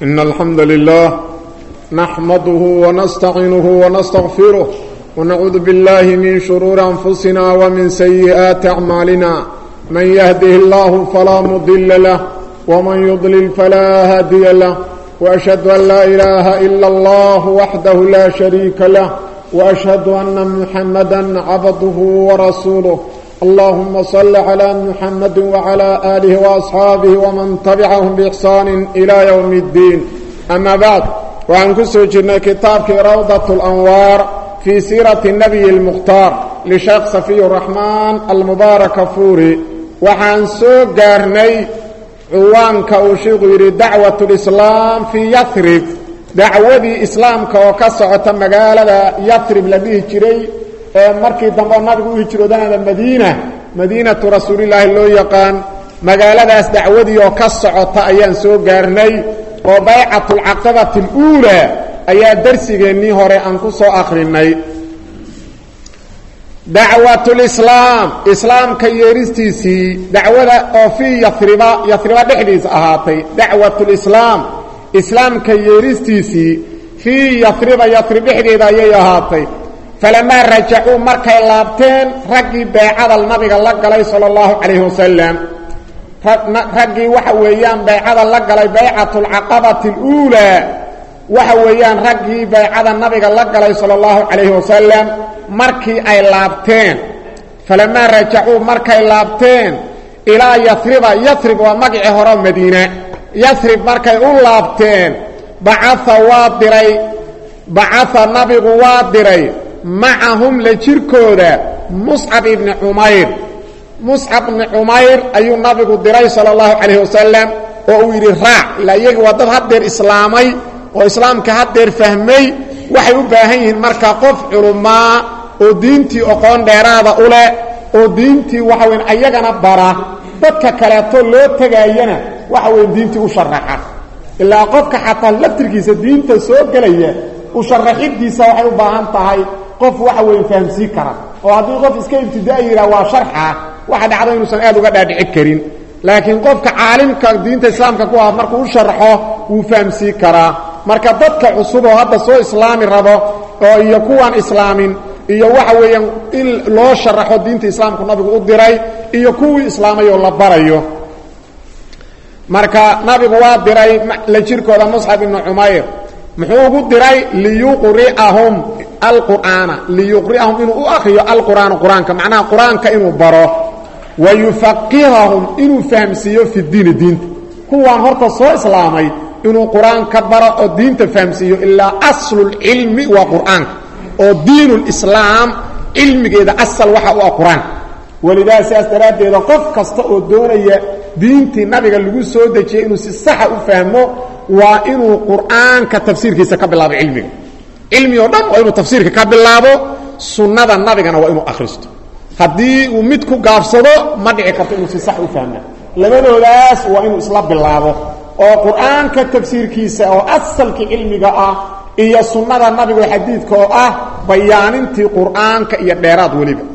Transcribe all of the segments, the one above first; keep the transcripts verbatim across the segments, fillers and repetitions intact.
إن الحمد لله نحمده ونستعينه ونستغفره ونعوذ بالله من شرور أنفسنا ومن سيئات أعمالنا من يهده الله فلا مضل له ومن يضلل فلا هادي له وأشهد أن لا إله إلا الله وحده لا شريك له وأشهد أن محمدا عبده ورسوله اللهم صل على محمد وعلى آله وأصحابه ومن تبعهم بإحسان إلى يوم الدين أما بعد وعن كسوجنا كتابك روضة الأنوار في سيرة النبي المختار لشيخ صفي الرحمن المبارك فوري وعن سوق قارني عوانك وشيخ يريد دعوة الإسلام في يثرب دعوة إسلامك وكسعة مقالة يثرب لبيه جري markii dambe nabigu u hijroodana Madiina Madiinatu Rasuulillaah loo yaqaan magaaladaas dacwadii oo ka socota ayaan soo gaarnay oo bay'atul aqabatul uula ayaa darsigeennii hore aan ku soo akhrinay dacwatul islaam islaamka yeeristiisii dacwada oo fi yathriba yathriba dhexdiisa ahaatay dacwatul islaam islaamka yeeristiisii fi yathriba yathriba dhexdeeda ayay ahaatay فلما رجعوا مركي لابتين رقي بيعاد النبي الله صلى الله عليه وسلم رقي وحويان بيعاد الله بيعة العقبة الأولى وحويان رقي بيعاد النبي الله صلى الله عليه وسلم مركي أي لابتين فلما رجعوا مركي لابتين إلى يثرب يثرب ومقع هرم مدينة يثرب مركي لابتين بعث وادري بعث النبي وادري معهم لجيركودا مصعب بن عمير مصعب بن عمير أي النبي الدري صلى الله عليه وسلم ويري راع لا يجي ودد هدير إسلامي وإسلام كهدير فهمي وحي وباهين مركا قف علماء ودينتي أقوان ديرادة أولى ودينتي وحوين أيغانا برا dadka kaleeto loo tagayana waxa weyn diinti u sharaxa ila qofka xataa laftirkiisa diinta soo galaya u sharaxidiisa waxay u baahan tahay qof waxa weyn fahamsi kara oo hadii qof iska ibtidaayira waa sharxa waxa dhacdo inuu san aad uga dhaadhici karin laakiin qofka caalimka diinta islaamka ku ah markuu u sharxo uu fahamsi kara marka dadka cusub oo hadda soo islaami rabo oo iyo kuwan islaamin iyo waxa weeyaan in loo sharaxo diinta islaamku nabigu u diray iyo kuwii islaamay oo la barayo marka nabigu waa diray la jirkooda Mus'ab ibn Umayr muxuu ugu diray liyuqri'ahum alqur'ana liyuqri'ahum inuu u akhriyo alqur'ana quraanka macnaha quraanka inuu baro wa yufaqihahum inuu fahamsiyo fi diin diinta kuwaan horta soo islaamay inuu quraanka baro oo diinta fahamsiyo illa aslul ilmi wa qur'an oo diinul islaam ilmigeeda asal waxa uu qur'an walidaas asdaradeeda qof kasta oo doonaya diintii nabiga lagu soo dajiyay inuu si sax ah u fahmo waa inuu quraanka tafsiirkiisa ka bilaabo cilmiga cilmi oo dhan waa inuu tafsiirka ka bilaabo sunnada nabigana waa inuu akhristo hadii uu mid ku gaabsado ma dhici karto inuu si sax u fahmo labadoodaas waa inuu isla bilaabo oo quraanka tafsiirkiisa oo asalka cilmiga ah iyo sunnada nabiga ee xadiidka oo ah bayaanintii quraanka iyo dheeraad waliba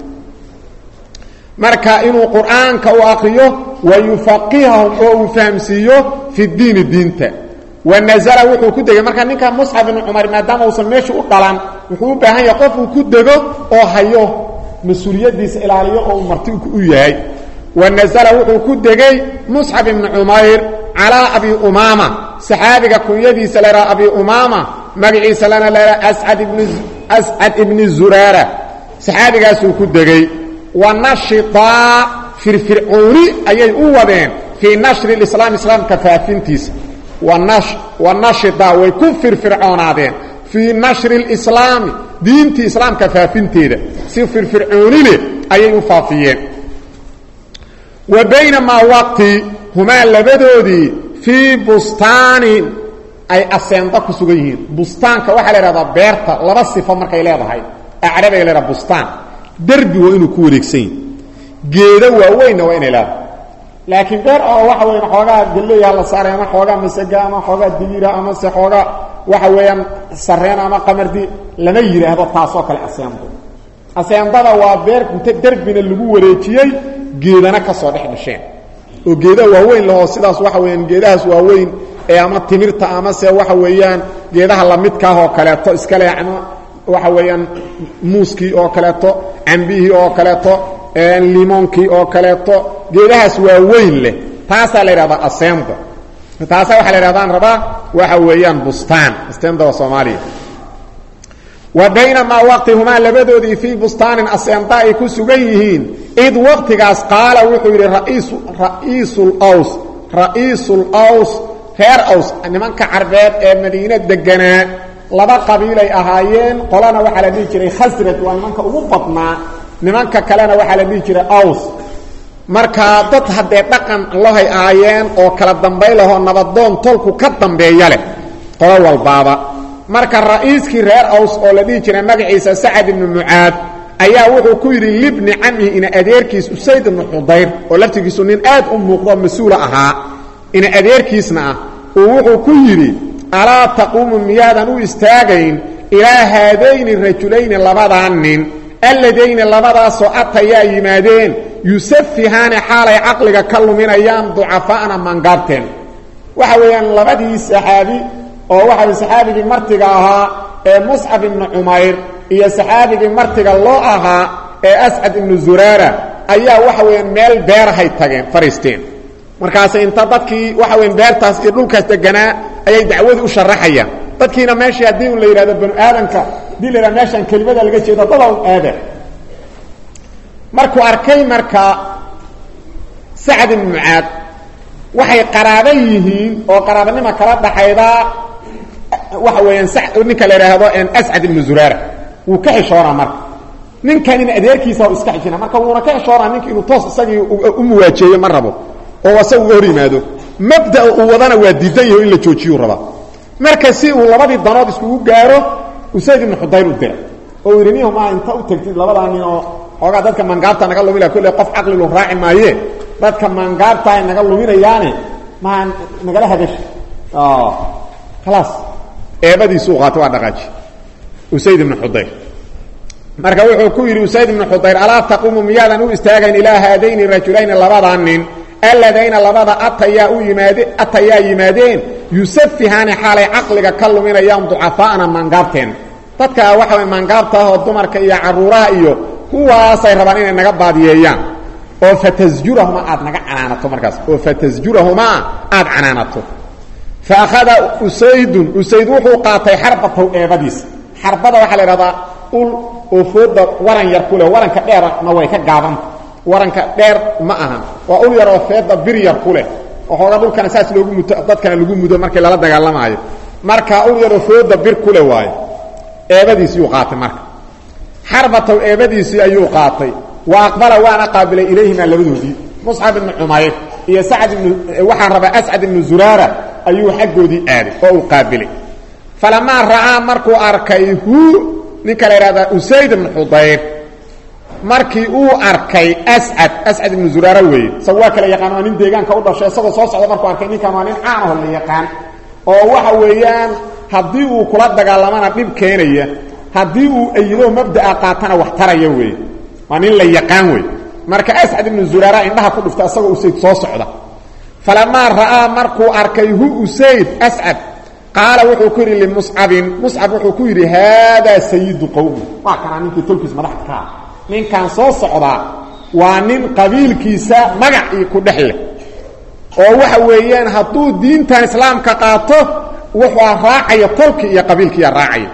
marka inuu quraanka u akhriyo wa yufaqihahum oo fahamsiyo fi diin diinta ونزل wuxuu ku degay marka ninka Mus'ab ibn Umar maadaama uu sameeyo u dhalan wuxuu u baahan yahay qof uu ku dego oo hayo mas'uuliyadiisa ilaaliyo oo marti u yahay ونزل wuxuu ku degay Mus'ab ibn Umayr ala Abi Umama saxaabiga kunyadiisa la Abi Umama magaciisa lana la As'ad ibn As'ad ibn Zurara saxaabigaas uu ku degay ونشطا firfircooni ayay u wadeen fi nashr al-islam islam kafaafintiis ونش ونشطا ويكفر فرعونادين في نشر الإسلام دينتي إسلام كفافنتيده سفر فرعوني له أي يفافيين وبينما وقت هما لبدودي في بستان أي أسيندك سجيهين بستان كواحد لرضا بيرتا لرصفة مركا إليه هاي أعرب إليه بستان دربي وإنه كوريكسين جيدا ووين وين إليه laakiin beer oo waxa weeyaan xoogaa galay la saaray ama xoogaa masaga ama xoogaa digira ama se xoogaa waxa weeyaan sareen ama qamardi lama yiraahdo taas oo kale aseembo aseembada waa beer inta darbina lagu wareejiyay geedana ka soo dhex dhasheen oo geeda waaweyn loo sidaas waxa weeyaan geedahaas waaweyn ee ama timirta ama se waxa weeyaan geedaha la midka ah oo kaleeto iska leh ama waxa weeyaan muuskii oo kaleeto cambihii oo kaleeto limoonkii oo kaleeto geedahaas waa weyn leh taasaa la yidhahdaa aseemda taasaa waxaa la yidhahdaan rabaa waxa weeyaan bustaan aseemda waa soomaaliya wa baynamaa waqtihumaa labadoodii fii bustaanin aseemda ay ku sugan yihiin id waqtigaas qaala wuxuu yidhi ra'iisul aws ra'iisul aws reer aws nimanka carbeed ee madiine deganaa laba qabiilay ahaayeen qolana waxaa la dhihi jiray khasraj waa nimanka ugu badnaa nimanka kalena waxaa la dhihi jiray aws marka dad haddee dhaqan lohay ahaayeen oo kala dambay lahoo nabadoon tolku ka dambeeya leh qolo walbaaba marka ra'iiskii reer aws oo la dhihi jiray magaciisa sacad ibnu mucaad ayaa wuxuu ku yidhi libni camihi ina adeerkiis usayd ibnu xudayr oo laftigiisu nin aad u muuqdo mas-uula ahaa ina adeerkiisna ah uu wuxuu ku yidhi alaa taquumu miyaadan u istaagayn ilaa haadayni rajulayni labadaa nin alladayni labadaasoo atayaa yimaadeen yusafihaani xaalay caqliga ka luminayaan ducafaa'na mangaabteen waxa weeyaan labadii saxaabi oo waxa saxaabigii martiga ahaa ee muscab ibnu cumayr iyo saxaabigii martiga loo ahaa ee ascad ibnu zuraara ayaa waxa weeyaan meel beerahay tageen fariisteen markaasay inta dadkii waxa weeyaan beertaas iyo dhulkaas deganaa ayay dacwadu u sharaxayaan dadkiina meeshii haddii la yidhahdo banu aadanka hadii la yidhahdo meeshaan kelimada laga jeedo dadaw aada markuu arkay marka sacad ibnu mucaad waxay qaraaba yihiin oo qaraabanimo kala dhaxayda waxa weeyaan ninka la yidhaahdo ascad ibnu zuraara wuu ka xishoonaa marka ninkan in adeerkiisa oo iska xishina marka wuuna ka xishoonaa ninka inuu toos isagii u muwaajeeyo ma rabo oo asagu hor yimaado mabda uu wadana waa diidan yahay in la joojiyo rabaa marka si uu labadii danood iskugu gaaro usayd ibnu xudayr u dira oo yidhi niyo ma inta u tagtid labadaa nin oo xoogaa dadka mangaabta naga lumila kolle qof caqli lu raaci maaye dadka mangaabta ay naga luminayaane maa nagala hadasha khalaas eebadiisuu qaatay waa dhaqaaji usayd ibnu xudayr marka wuxuu ku yidhi usayd ibnu xudayr alaa taquumu miyaadan u istaagayn ilaa haadayni rajulayni labadaa nin alladayna labada atayaa u yimaade atayaa yimaadeen yusafihaani xaalay caqliga ka luminayaan ducafaa'na mangaabteen dadka waxa way mangaabta ah oo dumarka iyo caruuraha iyo kuwaasay rabaan inay naga baadiyeeyaan oo fatasjurahuma aad naga canaanato markaas oo fatasjurahuma aad canaanato fa akhada usaydun usayd wuxuu qaatay xarbatow eebadiisa xarbada waxaa la idhahdaa ul oo fooda waran yar ku leh waranka dheerna way ka gaabanta waranka dheer ma ahan waa ul yaroo feeda bir yar ku leh waxooga dhulkana saas loogu mudo dadkana lagu mudo markii lala dagaalamaayo marka ul yaroo fooda bir ku leh waayo eebadiisii uu qaatay marka xarbatow eebadiisii ayuu qaatay wa aqbala waana qaabilay ilayhima labadoodii muscab ibnu cumayr iyo sacad ibnu waxaan rabaa ascad ibnu zuraara ayuu xaggoodii aaday oo uu qaabilay falamaa ra'aa markuu arkay hu ninka la yidhahdaa usayd ibnu xudayr markii uu arkay ascad ascad ibnu zuraara weeye isagu waa kala yaqaan waa nin deegaanka u dhashay isagoo soo socda markuu arkay ninkan waa nin caanaho la yaqaan oo waxa weeyaan haddii uu kula dagaalamana dhib keenaya haddii uu ayido mabda'a qaatana wax taraya weeye waa nin la yaqaan wey marka ascad ibnu zuraara indhaha ku dhufta isagoo usayd soo socda falamaa ra'aa markuu arkay hu usayd ascad qaala wuxuu ku yidhi limuscabin muscab wuxuu ku yidhi haadaa sayidu qowmi waa kanaa ninkii tolkiis madaxda ka ah ninkan soo socdaa waa nin qabiilkiisa magac io ku dhex leh oo waxa weeyaan hadduu diintan islaamka qaato wuxuu raacaya tolki iyo qabiilkiiya raacaya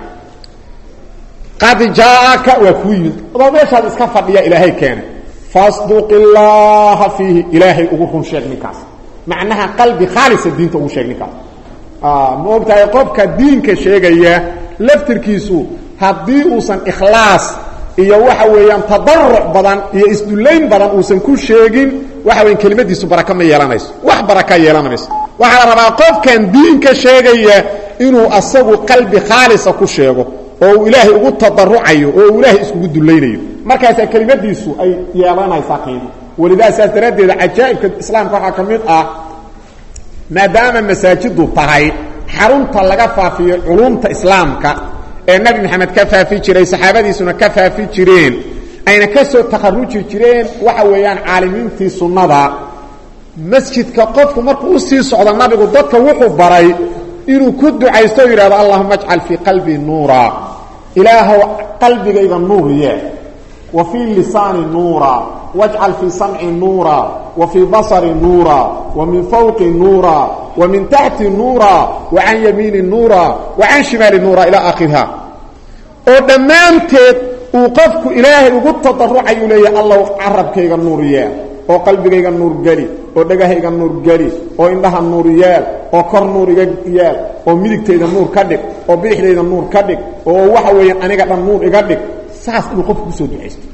qad jaaaka waa kuu yimid adoo meeshaad iska fadhiya ilaahay keenay fasduq illaaha fiihi ilaahay ugu run sheeg ninkaas macnaha qalbi khaalisa diinta ugu sheeg ninkaas ma ogtahay qofka diinka sheegaya laftirkiisu haddii uusan ikhlaas iyo waxa weeyaan tadaruc badan iyo isdullayn badan uusan ku sheegin waxa weeyaan kelimadiisu baraka ma yeelanayso wax baraka yeelanayso waxa la rabaa qofkan diinka sheegaya inuu asagu qalbi khaalisa ku sheego oo uu ilaahay ugu tadarucayo oo uu ilaahay iskugu dulaynayo markaas kelimadiisu ay yeelanaysaa qiimo walidaa saas daradeeda ajaa'ibka islaamka waxa kamid ah maadaama masaajidu tahay xarunta laga faafiyo culumta islaamka ee nabi maxamed ka faafi jiray saxaabadiisuna ka faafi jireen ayna ka soo takharuji jireen waxa weeyaan caalimiintii sunnada masjidka qofku markuu u sii socdo nabigu dadka wuxuu baray inuu ku ducaysto yiraahdo allahumma ij'al fi qalbi nuura ilaahu qalbigayga nuur yee wa fi lisani nuura waj'al fi sam'i nuura wa fi basari nuura wa min fawqi nuura wa min tahti nuura wa an yamini nuura wa an shimali nuura ila akhirha oo dhamaanteed uu qofku ilaahay ugu tadarrucayo leeyahay allah arabkayga nuur yee oo qalbigayga nuur gali oo dhagahayga nuur gali oo indhaha nuur yeel oo kor nuur iga yeel oo midigtayda nuur ka dhig oo bidixdayda nuur ka dhig oo waxa weeyaan aniga dhan nuur iga dhig saas uu qofku soo duceysto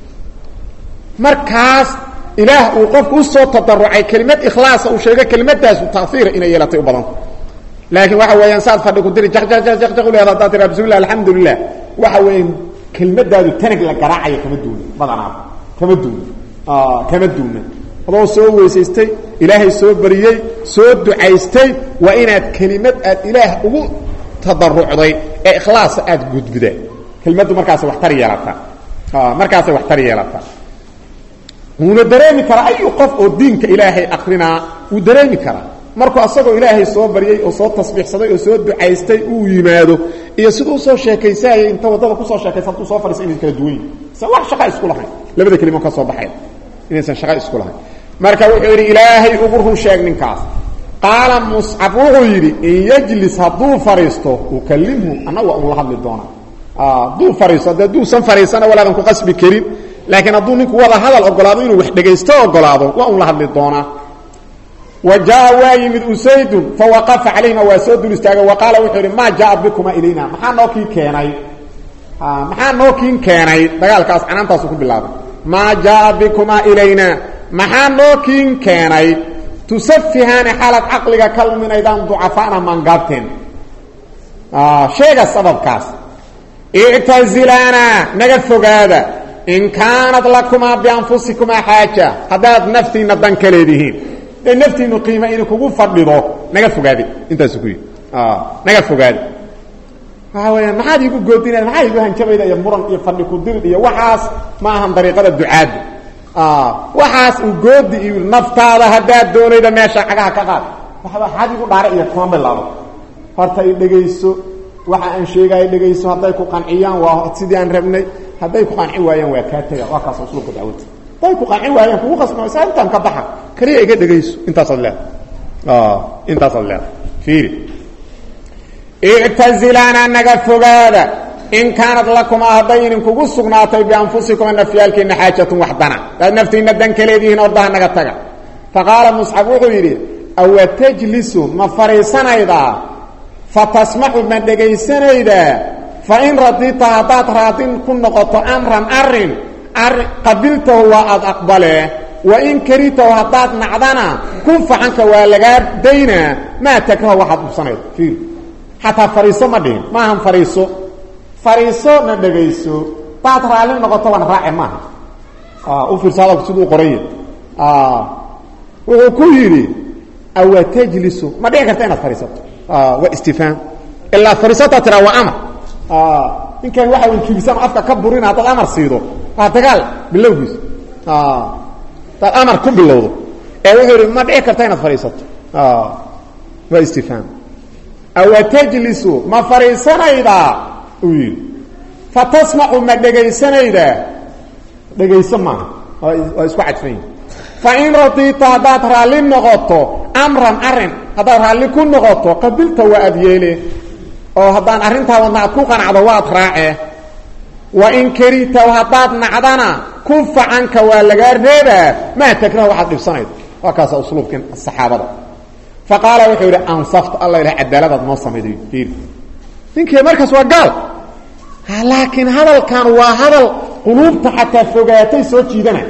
markaas ilaah uu qofku soo tadarrucay kelimad ikhlaas uu sheegay kelimadaas uu taasiir inay yeelatay u badan laakiin waxa weeyaan saad fadhi ku diri jaq jaq jaq jaq leeyahay hada tira bismillah alhamdulillah waxa weeyaan kelimadaadu tanag la garaacayo kama duun badanaa kama duun ah kama duun adoo soo weysaystay ilaahay soo bariyay soo ducaystay waa inaad kelimad aad ilaah ugu tadarrucday ee ikhlaas aad gudbida kelimadu markaas wax tar yeelata ah markaas wax tar yeelata una dareemi kara ay qof oo diinka ilaahay aqrina uu dareemi kara markuu asagoo ilaahay soo bariyay oo soo tasbiixsaday oo soo ducaystay uu yimaado iyo sidoo soo sheekaysay inta wadada ku soo sheekaysay uu soo fariisay in kala duwan sa wax shaqa isku lahayn labada kelimo ka soo baxay inaysan shaqa isku lahayn marka wuxuu yiri ilaahay ugu run sheeg ninkaas qaala mus'ab wuxuu yiri in yajlis haduu fariisto uu kallimhu ana wa uu hadli doona ah duu fariisto duu san fariisana walaadan ku qasbi karin laakiin haduu ninku wada hadal ogolaado inuu wax dhageysto ogolaado waa uu la hadli doona وجاء وايمد أسيد فوقف علينا واسود الاستاغ وقال وحوري ما جاء بكما إلينا محا نوكين كيناي محا نوكين كيناي دقال كاس عنان تاسوكو بالله ما جاء بكما إلينا محا نوكين كيناي تسفهان حالة عقلك كلمين ايضان ضعفانا من قابتين آه شيء السبب كاس اعتزلانا نقفوا هذا إن كانت لكما بأنفسكما حاجة هذا نفسي ندن كليدهين نفتي انه قيمه انه كوغو فديدو نغا فغادي انت سكوي اه نغا فغادي هاوي ما حد يقول غودين ما حد يقول هنجبيدا يا مرن iyo fadhi ku dir iyo waxaas ma ahan dariiqada ducaad ah waxaas u goodi iyo naftaada hada doonayda meesha xagaha ka qaad waxa xad igu dhaaray iyo toban bilaabo horta ay dhageyso waxa aan sheegay dhageyso haday ku qanciyaan waa sidii aan rabnay haday ku qanci waayaan waa ka taga waa kaas usluubka dacwada day ku qanci waayaan ku qasno saantan ka baxa kaliya iga dhageyso intaas adlaa ah intaas adlaa fiiri i'tazilana naga fogaada in kaanad lakum ahdayn kugu sugnaatay bi anfusikum nafyalkin haajatun wahdana dad naftiina dan kaleediin ordaha naga taga faqala mus'ab wuxuu yiri aw tajlisu ma fariisanayda fatasma'u ma dhageysanayda fa in radita hadat radin kun noqoto amran arrin قبلته واد اقبله وان كريته هداد نعدنا كن فعنك ولغا دينا ما تكره واحد بسنه في حتى فريسو ما دين ما هم فريسو فريسو ندغيسو باترالين نقطه وان راعي ما اه او في صاله سدو قريه اه وكيري او تجلس ما دين كرتنا فريسو اه واستفهام الا فريسته ترى وامر اه ان كان واحد كيبسان افكا كبرين هذا الامر سيدو هذا باللوجس اه الامر كن باللوض اي وحوري ما دحي كرتayna fariisato اه waa istifham aw tajlisu ma fariisanayda uyi fatasma'u ma dhageysanayda dhageysama waa isku cadfay fa in radita hadat raalin noqoto amran arin hadat raalin ku noqoto qabilta wa adyeele oo hadaan arinta wadna ku qanacdo waad raace وإن كريت وهطات نعدنا كف عنك ولغا ريبا ما تكره واحد بسنيد وكاس أسلوب كان الصحابة فقال وحوري أنصفت الله إله عدالة نوصم يدير إنك مركز وقال لكن هذا كان وهذا القلوب حتى فوقاتي سوى جيدنا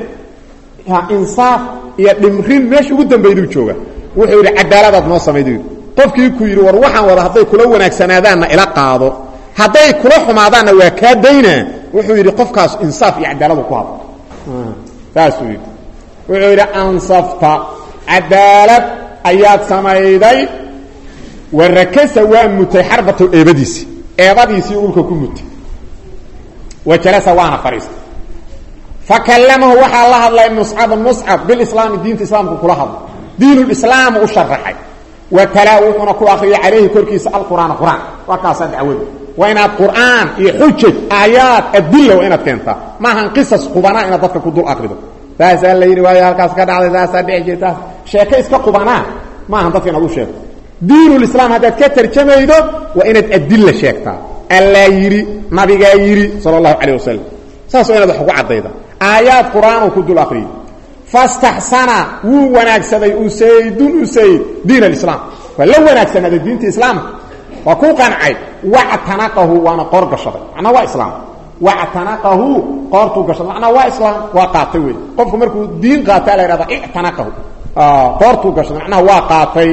إنصاف يدمرين ماشي قدام بيدو جوغا وحوري عدالة نوصم يدير قفكي كوير وروحا وضحضي كلونك سنادان إلى قاضو haday kula xumaadana waa ka dayna wuxuu yiri qofkaas insaaf iyo cadaalad ku hado taas uu wuxuu yiri ansafta cadaalad ayaad sameeyday warakasa waa mutay xarbatu eebadiisi eebadiisi ulka ku mutay wajalasa waana fariis fakallamahu waxa la hadlay mus'ab mus'ab bil islam diinta islaamku kula hadlo diin islaam u sharaxay wa talaawuhuna ku akhriya calayhi korkiisa alquraan quraan wa kaasa dacwada wa inaad quraan iyo xujaj aayad adilla wa inaad keenta ma han qisas qubana inaad dadka ku dul akhrido taas la yiri waa halkaas ka dhacday taas dhiciyta sheeko iska qubana ma han dadka inaad u sheegto diin islaam hadaad ka tarjamaydo wa inaad adilla sheegtaa alla yiri nabiga yiri sallallahu alayhi wasallam saaso inaad wax ku cadayda aayad quraan ku dul akhriyo fastahsana wuu wanaagsaday usaydun usayd diin al-islam wala wanaagsanada diinta islaamka wa ku qancay wa atanaqahu wa ana qorgashaday ana waa islaam wa atanaqahu qortu gashaday ana waa islaam wa qaatay way qofku markuu diin qaata la yiraahdo atanaqahu ah qortu gashaday ana waa qaatay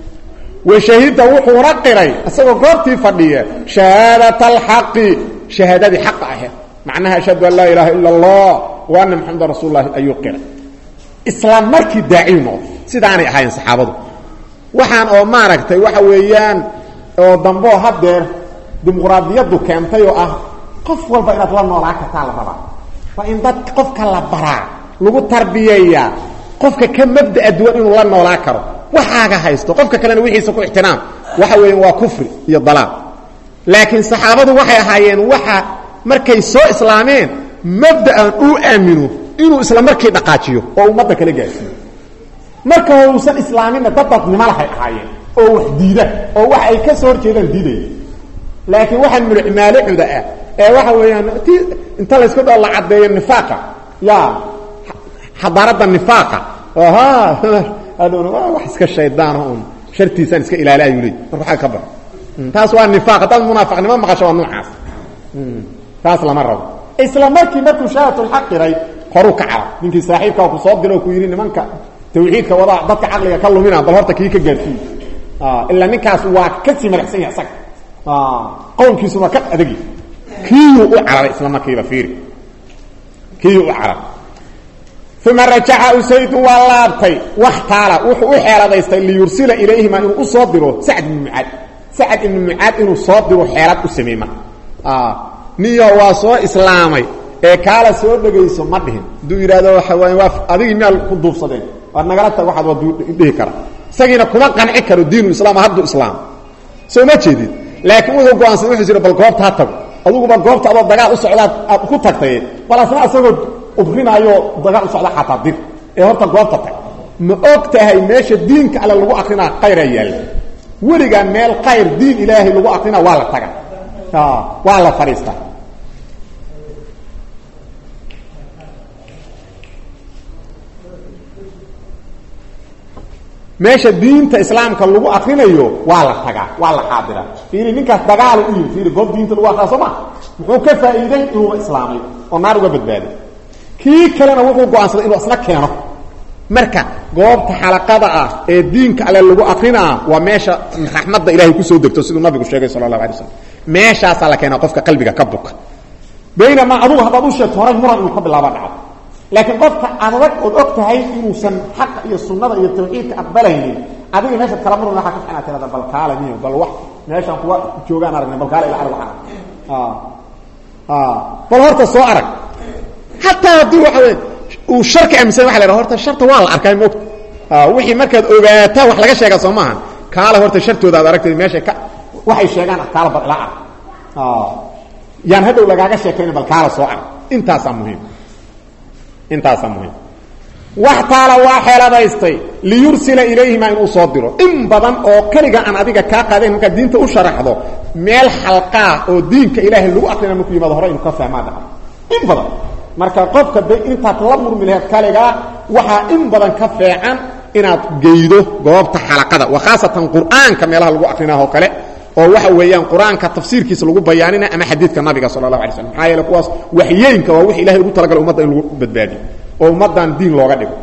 wa shahida wuxuu raqiray asagoo goortii fadhiya shahadatul haqi shahadadi haqq ah macnaha ashhadu an la ilaha illa allah wa anna muhammadar rasulullah ayyuqira islaam markii daa'imo sidaanay ahayn saxaabadu waxaan oo maaragtay waxa weeyaan oo dambo hadeer dimuqraadiyadu keentay oo ah qof walba inaad la noolaa ka taal raba fa in dad qofka la baraa lagu tarbiyeeyaa qofka ka mabda duwan inuu la noolaa karo waxaaga haysto qofka kalena wixiisa ku ixtiraam waxa weeyaan waa kufri iyo dalaal laakiin saxaabadu waxay ahaayeen waxa markay soo islaameen mabda'an uu aamino inuu isla markii dhaqaajiyo oo ummadda kala gaarsiiyo marka uusan islaamin dadad nimalahay ahaayeen oo wax diida oo wax ay ka soo horjeedaan diiday laakiin waxaan mulcimaaluda ah ee waxa weeyaan inta la isku dhaw la cadeeyo nifaaqa ya hadarada nifaaqa aha adoon wax iska shaydaan oo shartiisan iska ilaalayo leey waxa ka baa taas waa nifaaqa dad munaafiqnimo maqasho waa noocaas taas lama rabo isla markii markuu shaatul xaqiray qoru ka caa ninkii saaxiibka ku soo diro ku yiri nimanka tawxiidka wada dadka aqliga ka lumina bal horta kii ka gaarsiin ah illa ninkaas waa ka sii madaxsan yahay sag ah qoonkiisu waa ka adagi kii uu carab isla markii la fiiri kii uu carab thumma raja'a usayd walaabtay waqtaala wuxuu u xeeladaystay li yursila ilayhima inuu u soo diro sa'd ibn mu'ad sa'd ibn mu'ad inuu soo diro xeelad u sameeyma ah niyo waa soo islaamay ee kala soo dhageyso ma dhihin duu yiraahdo waxa weey waa adigi meel ku duufsadeen war nagala tag waxaad wad dhihi kara sagina kuma qanci karo diinu islaam haddu islaam soo ma jeedid laakiin wuxuu go'aansan wuxuu jira bal goobta tag adigu ba goobta adoo dagaal u socdaad aad ku tagtay walaasna asagoo ubrinayo dagaal u socda xataa dib ee horta goobta tag ma ogtahay meesha diinka alla lagu aqrina qayra yaal wariga meel qayr diin ilaahi lagu aqrina waa la taga ha waa la fariista meesha diinta islaamka lagu aqrinayo waa la taga waa la xaadira fiiri ninkaas dagaal u yiri fiiri goob diinta lagu aqrinayo ma wuxuu ka faa'iiday inuu islaamay oo naar uga badbaaday kii kalena wuxuu go'aansaday inuu asna keeno marka goobta xalaqada ah ee diinka alle lagu aqrinaa waa meesha raxmadda ilaahay ku soo degto sidoo nabigu sheegay sallallahu alayhi wasallam meeshaas la keena qofka qalbiga ka buka bayna adu hadaba u sheegto horay muran inuu ka bilaabo dhaco laakiin qofka adag oo ogtahay inuu san xaq iyo sunnada iyo tawxiidka aqbalaynin adiga meesha kala muran waxa ka fiicnaa tirada bal kaala niyo bal wax meeshan kuwa joogan aragnay bal kaala ila arag waxa ah ah bal horta soo arag hatta hadii waxa uu sharka amsan waxa la yiraahdo horta sharta waa la arkay moog ah wixii markaad ogaato wax laga sheega Soomaaliya kaala horta shartooda aad aragtay meesha ka waxay sheegaan kaala bal la arag ah yaan hadow lagaaga sheekayna bal kaala soo arag intaas muhiim intaas muhiim waxtaala waa xeeladaystay li yursila ilayhima inuu soo diro in badan oo kaliga aan adiga ka qaadeen marka diinta u sharaxdo meel xalqa oo diinka ilaahay lagu aqrina markuu yimaado hore inuu ka fahmaado in badan marka qofka inta la murmileed kaliga waxa in badan ka fiican inaad geeydo goobta xalaqada wa khaasatan quraanka meelaha lagu aqrinayo kale oo waxa weeyaan quraanka tafsiirkiisa lagu bayaanina ama xadiidka nabiga sallallahu alayhi wasallam ayay kuwaas waxyeynka waa wix ilaahay ugu talagalay ummadda in lagu badbaadiyo oo ummadan diin looga dhigo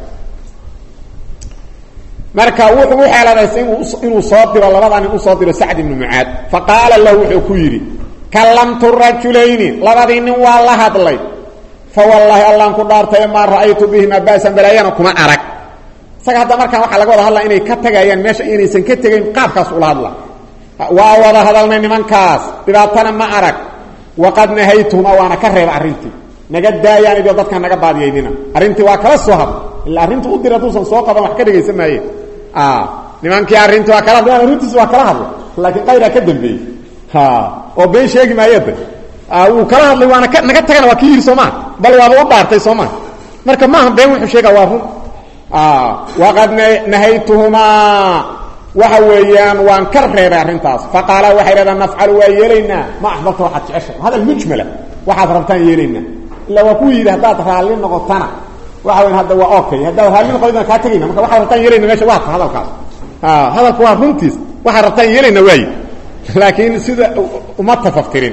marka wuxuu xeeladaysay inuu soo diro labadan inuu soo diro Sa'd ibn Mu'aad faqala lahu wuxuu ku yiri kallamtu rajulayni labadii nin waa la hadlay fa wallahi allah ku dhaartay ma ra'aytu bihima baasan balayana kuma arag saga hadda marka waxa laga wada hadlaa inay ka tagayaan meesha inaysan ka tagayn qaabkaas u la hadlaa waa wada hadalnay nimankaas dibaatana ma arag waqad nahaytuma waana ka reeb arintii naga daayaan iyo dadka naga baadiyeedina arintii waa kala soo hab ila arintu u diratuusan soo qaban wax ka dhigaysan maaye ah nimankii arrintu waa kala hadlaan runtiis waa kala hadla laakiin qayra ka dambeeyay ha oo been sheegi maayada ah uu kala hadlay waana naga tagana waa kii Soomaa bal waa u dhaartay Soomaa marka ma han been wuxuu sheegaa waa run ah waqad nahaytuhuma waxa weeyaan waan ka reebay arrintaas faqala waxa yiraahdaa nafcal waa yeelayna ma ahbata waxa jecesha hada mujmala waxa rabtaan yeelayna illa waa ku yiraahdaa raali noqotana waxa weyn hada waa okay hada raali noqodina ka tagina marka waxa rabtaan yeelayna meesha waa hadalkaas ah hadalku waa runtiis waxa rabtaan yeelayna way laakiin sida uma tafakkirin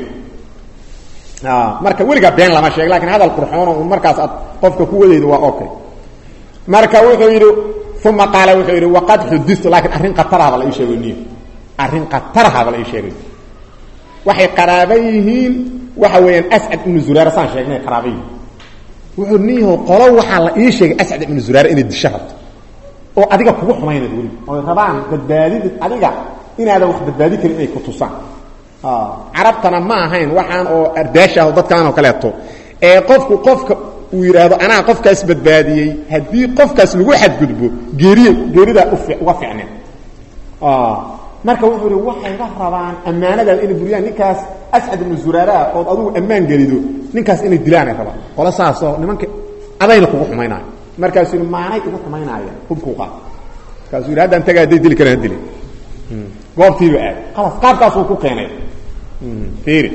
ah marka weliga been lama sheeg laakiin hadal qurxoon oo markaas qofka ku wadeedo waa okay marka wuxuu yiri ثم قال وحير وقد حدثت لكن أرين قطرها ولا شيء ونيه أرين قطرها ولا شيء وحي قرابيهين وحوين أسعد من زرار صان شيء قرابيه وحنيه قالوا وحلا إيه شيء أسعد من زرار إن الشهر أو أديك كوح ما يندوري أو طبعا بدبادي أديك إن هذا وقت بدبادي كلمة كتصان آه عربتنا ما هين وحن أو أرداشة وضد كانوا كلاته إيه قفك قفك ويرادو انا قفكاس بدباديي hadii qofkaas lagu xad gudbo geeriyo geerida u fiicnaa ah marka wuxuu yiri waxay rabaan amaanada in buriyaan ninkaas ascad ibn zurara oo aduu amaan gelido ninkaas inay dilaan ay rabaan wala saaso nimanka adayna kugu xumaynaa markaas uu maanay ugu xumaynaya hubku qaad kaas uu hadan tagaa dili kara dili goobtii aad خلاص qaabkaas uu ku keenay fiiri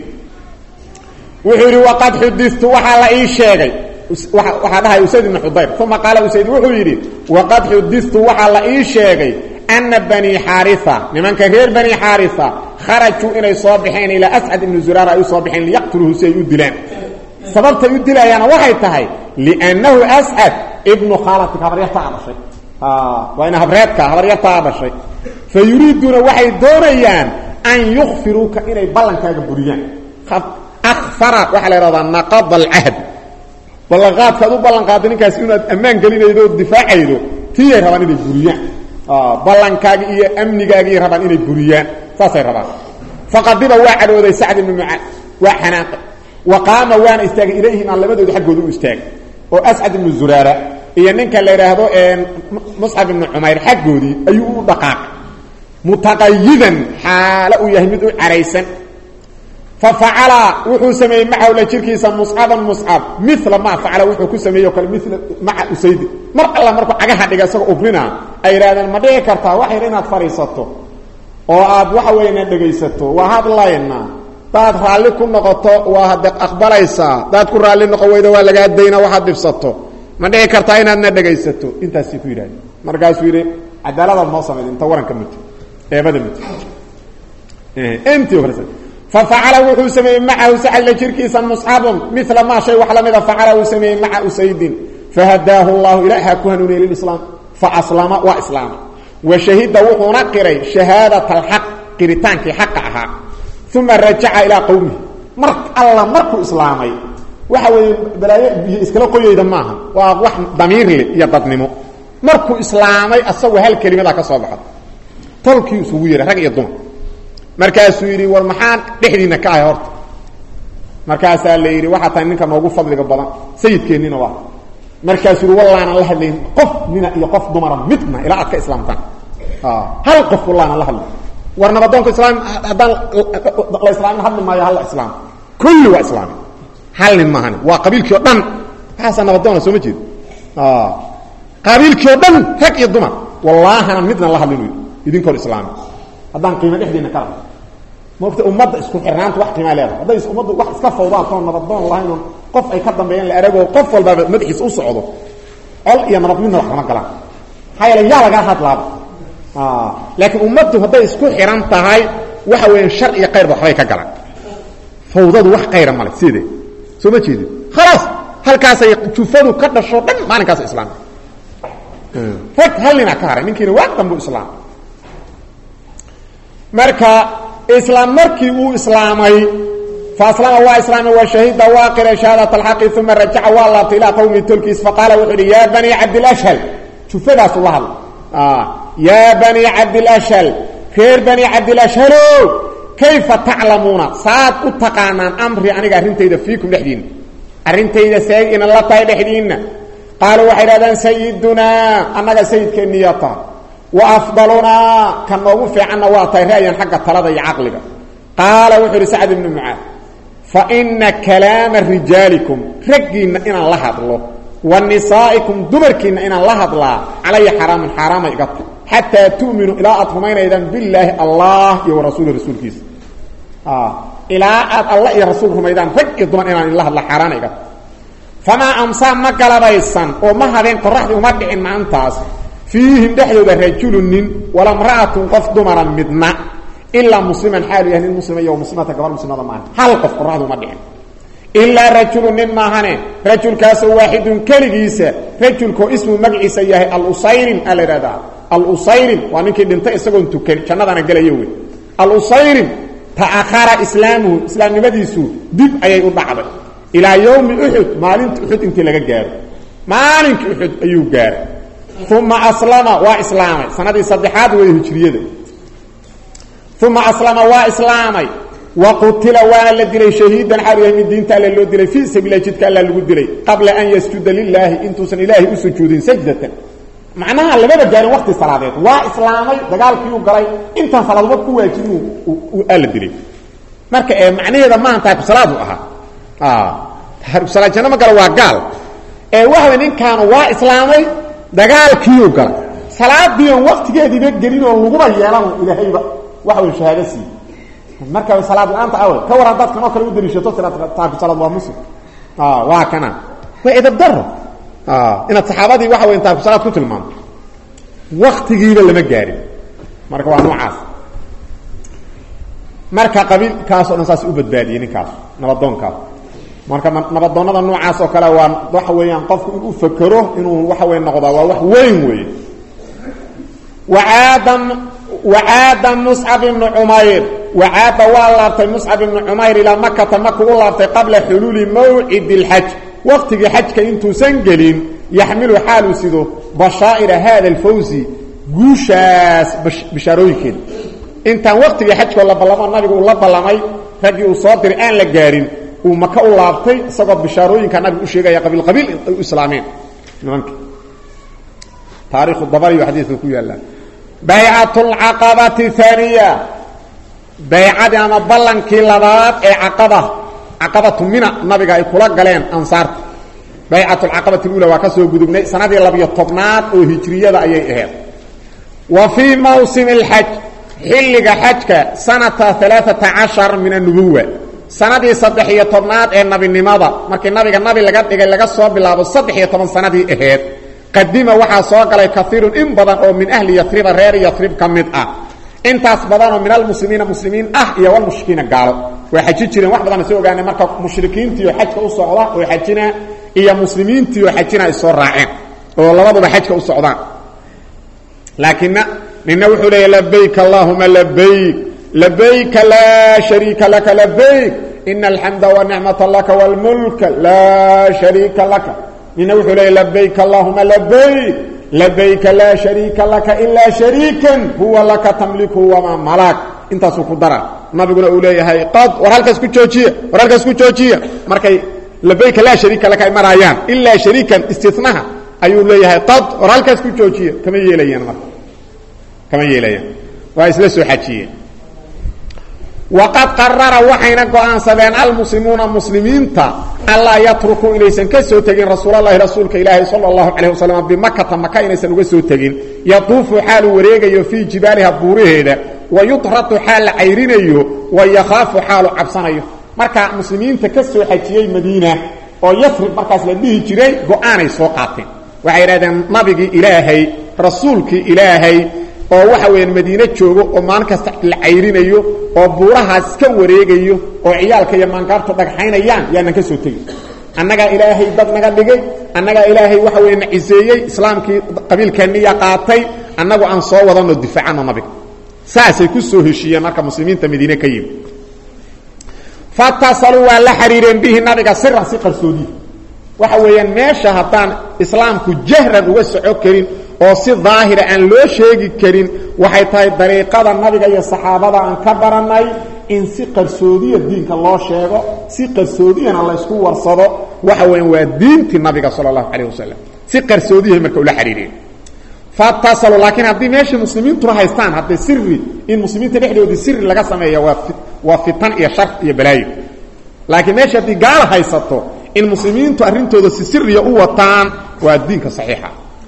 wuxuu yiri waqad xudithtu waxa la ii sheegay waxa dhahay Usayd ibn Hudayr thumma qala Usayd wuxuu yiri waqad hudithtu waxa la ii sheegay anna bani Haritha nimanka reer bani Haritha kharaju inay soo bixeen ila As'ad ibn Zurara ay soo bixeen liyaqtuluhu say u dilaan sababta u dilayana waxay tahay li'annahu As'ad ibn khalati habriyata abashay ah wa ina habriyata habriyata abashay fayuriduna waxay doonayaan an yukhfiruka inay ballankaaga buriyaan akhfara waxa la yiraahdaa naqad al-ahd ballanqaad ka u ballanqaad ninkaas inuu amaan galinaydo difaacaydo tii rabaan inay buriyaan ah ballankaaga iyo amnigaaga rabaan inay buriyaan saasay rabaan faqadiba wa'adooday Sa'd ibn Mu'adh wa hanaq wa qama wa istaagay ilayhim labadooda xaqooda u istaagay oo As'ad ibn Zurara iyo ninka la yiraahdo ee Mus'ab ibn Umayr xaqoodii ayuu u dhaqaaq mutaqayyidan xaala u yahay mid u careysan ففعل وحو سمي معه لجيركيسا مصعبا مصعب مثل ما فعل وحو كسميه كل مثل مع أسيد مر الله مركو عغها دغا سو اوبرينا اي رادن ما دهي كرتا waxay inaad fariisato oo aad waxa weeyna dhageysato waa hadlayna taad raali ku noqoto waa had aqbalaysa taad ku raali noqo weydo waa laga deeyna waxa dibsato ma dhehe kartaa inaad na dhageysato intaas ku yiraahdo markaas wiire cadaalada ma sameeyay inta waranka mid eebada mid ee intii horse ففعل وحو سمي معه سعد لجركيسا مصعب مثل ما شيء وحلا ماذا فعل وسمي مع أسيد فهداه الله إليها كهنوني للإسلام فأسلم وإسلام وشهد وحو نقري شهادة الحق قريتانك حقها ثم رجع إلى قومه مرك الله مركو إسلامي وحوي بلاي إسكالا قوي دماها ووح ضمير لي يضدنمو مركو إسلامي أسوي هالكلمة ذاك صباحا تلكي سويرة رقي الضم markaas uu yiri war maxaan dhixdiina ka ay horta markaas la yiri waxa taan ninka noogu fadliga badan sayidkeenina waa markaas uu wallaana la hadlay qof nina iyo qof dumar midna ila adka islaamtan ah hal qof wallaana la hadlay war nabadoonka islaam hadan la islaam hadli ma hal islaam kulli waa islaam hal nin maahan waa qabiilkii oo dhan xasan nabadoon soo ma jeed ah qabiilkii oo dhan rag iyo dumar wallaahana midna la hadlay idin kor islaam hadan qiimo dhixdiina kala moofta ummadda isku xirnaanta wax qiimo leedahay haday ummaddu wax iska fawdaan soo nabadoon lahayn qof ay ka dambeeyeen la arago qof walba madaxiis u socdo al iyo nabad midna wax ma galaan hayla yaa laga hadlaa ah laakiin ummaddu haday isku xiran tahay waxa weyn shar iyo qeyr waxay ka galaan fawdadu wax qeyr ma leh sidee soo ma jeedin خلاص halkaas ay jufadu ka dhasho dhan maalinkaas islaam fat halina ka haray ninkiina waa dambu islaam marka islam markii uu islaamay فاصلنا وإسلام وشهد واقر شهادة الحق ثم رجع والله إلى قوم تلكيس فقال وحدي يا بني عبد الأشهل شوف ذا الله آه يا بني عبد الأشهل خير بني عبد الأشهل كيف تعلمون ساعد اتقانا أمري أنا أرنتي إذا فيكم لحدين أرنتي إذا سيد إن الله طيب لحدين قالوا وحيدا سيدنا أنك سيد كنياتا وأفضلنا كان نوغو في عنا واتي رأيا حق طلد عقلك قال وحر سعد بن معاذ فإن كلام رجالكم رجينا إن الله هدله والنسائكم دمركين إن الله هدله علي حرام حرام يقطع حتى تؤمنوا إلى أطمئن إذن بالله الله ورسول رسول كيس آه إلى الله ورسولهم إذن رجي ضمن إن الله هدله حرام يقطع فما أمسى ما قلب السن وما هذين قرحت ومدعين مع انتاس فيهم دحيو رجل ولا امرأة قف دمرا مدنا إلا مسلما حال يعني المسلم يوم مسلمة كبار مسلمة معنا هل قف قرحت ومدعين إلا رجل ما هنا رجل كاس واحد كالجيسة رجل كو اسمه مجعيس ياه الأصير الردا الأصير وانك دنت اسقون تكن كنا أنا قال يوي الأصير تأخر إسلامه إسلام مديسو دب أي أربعة إلى يوم أحد مالنت أحد أنت لقى جار مالنت أحد أيو جار ثم أسلم وإسلام سنة صدحات وهجرية ثم أسلم وإسلام وقتل والد لي شهيدا حريه من دين تعالى لو دلي في سبيل جدك الله لو دلي قبل أن يسجد لله انتو سن إلهي أسجود سجدة معناها لما جاء وقت الصلاة وإسلامي دقال كيو قرأي انت صلاة وقت واجنو وقال دلي marka ee macnaheeda ma anta ku salaadu aha ah har salaad jana ma gal waa gal ee waxa ninkan waa islaamay dagaalkii uu gal salaadii waqtigeedii gelin oo lagu yeelan ilaahayba waxa uu shahaadasi marka salaad aanta awal ka waran dadka oo kale u dariishato salaad taab salaad waa muslim ah waa kana way idab daro ah ina saxaabadii waxa weyn taab salaad ku tilmaam waqtigiiba lama gaarin marka waa noocaas marka qabiil kaas oo nasaas u badbaadiyay ninkaas nabadoonka marka nabadoonada noocaas oo kale waa waxa weeyaan qofku inuu fakaro inuu waxa weyn noqdo waa wax weyn weey وعادم وعاد مصعب بن عمير وعاد والله مصعب بن عمير الى مكه مكه والله قبل حلول موعد الحج وقت الحج كنتو سنجلين يحمل حاله سيدو بشائر هذا الفوز غوشاس بشارويكين انت وقت الحج ولا بلما النبي والله بلماي رجي وصادر ان لا غارين ومكه ولابتي سبب بشاروين كان النبي شيغا قبيل قبيل الاسلامين نمك تاريخ الضبري وحديث كويلا بيعه العقبه الثانيه بيعه انا بلنكي لباد اي عقبه عقبه من النبي اي كلا غلين انصار بيعه العقبه الاولى وكسو غدبني سنه لبية طبنات او هجريه اي اهيد وفي موسم الحج حلق حجك سنه ثلاثة عشر من النبوه سنه صدحيه طبنات اي نبي نمدا markii nabiga nabi laga dhigay laga soo bilaabo saddex iyo toban sanadii aheed قدم وحا سو غلay كثير ان بدن او من اهل يثرب رير يثرب كميد اه انتاس بدن من المسلمين مسلمين اه يا والمشركين قالوا وحجي جيرين wax badan soo ogaanay marka mushrikiinta iyo xajka u socda oo xajina iyo muslimiinta iyo xajina ay soo raaceen oo labadaba xajka u socdaan laakiin ninna wuxuu leeyahay labbayk allahumma labbayk labbayk la sharika lak labbayk innal hamda wa ni'mata lak wal mulk la sharika lak إنه وحولي لبيك اللهم لبيك لبيك لا شريك لك إلا شريكا هو لك تملكه وما ملك انت سوف درع ما بيقول أوليه هاي قد ورهالك اسكو تشوشية ورهالك اسكو تشوشية مركي لبيك لا شريك لك أي مرايان إلا شريكا استثناها أي أوليه هاي قد ورهالك اسكو تشوشية كما يليان مركي كما يليان وإسلسوا حاجية وقد قرر وحينا قوان سبين المسلمون المسلمين تا الله يتركوا إليسان كسو تجين رسول الله رسولك إلهي صلى الله عليه وسلم بمكة مكة إليسان وكسو تجين يطوف حال وريقا في جبالها بوريه ويطرط حال عيرين ويخاف حال عبسانيه مركا مسلمين تكسو حجيي مدينة ويثرب مركز لديه جري قواني سوقاتين وعيرادا نبي إلهي رسولك إلهي oo waxa weyn Madiina joogo oo maan kasta la cayrinayo oo buurahaas ka wareegayo oo ciyaalka Yamankaarta dhagxaynayaan yaana ka soo tagay annaga ilaahay dad naga dhigay annaga ilaahay waxa weyn ciiseeyay islaamkii qabiilkeeniya qaatay annagu aan soo wadano difaacano nabiga saasay ku soo heshiyeen marka muslimiinta Madiina ka yimid fatasalu wa la xariireen bihi nabiga sirran si qarsoodi waxa weeyaan meesha haddaan islaamku jahran uga soco karin oo si daahira aan loo sheegi karin waxay tahay dariiqada nabiga iyo saxaabada aan ka baranay in si qarsoodiya diinka loo sheego si qarsoodiyana la isku warsado waxa weyn waa diinti nabiga sallallahu alayhi wasallam si qarsoodiya marka uu la xiriireen fatasalu laakiin haddii meeshii muslimiintu haystaan hadday sirri in muslimiinta dhexdoodii sirri laga sameeya waa waa fitan iyo shar iyo balaayo laakiin meeshii haddii gaala haysato in muslimiintu arrintooda si sirriya u wataan waa diinka saxiixa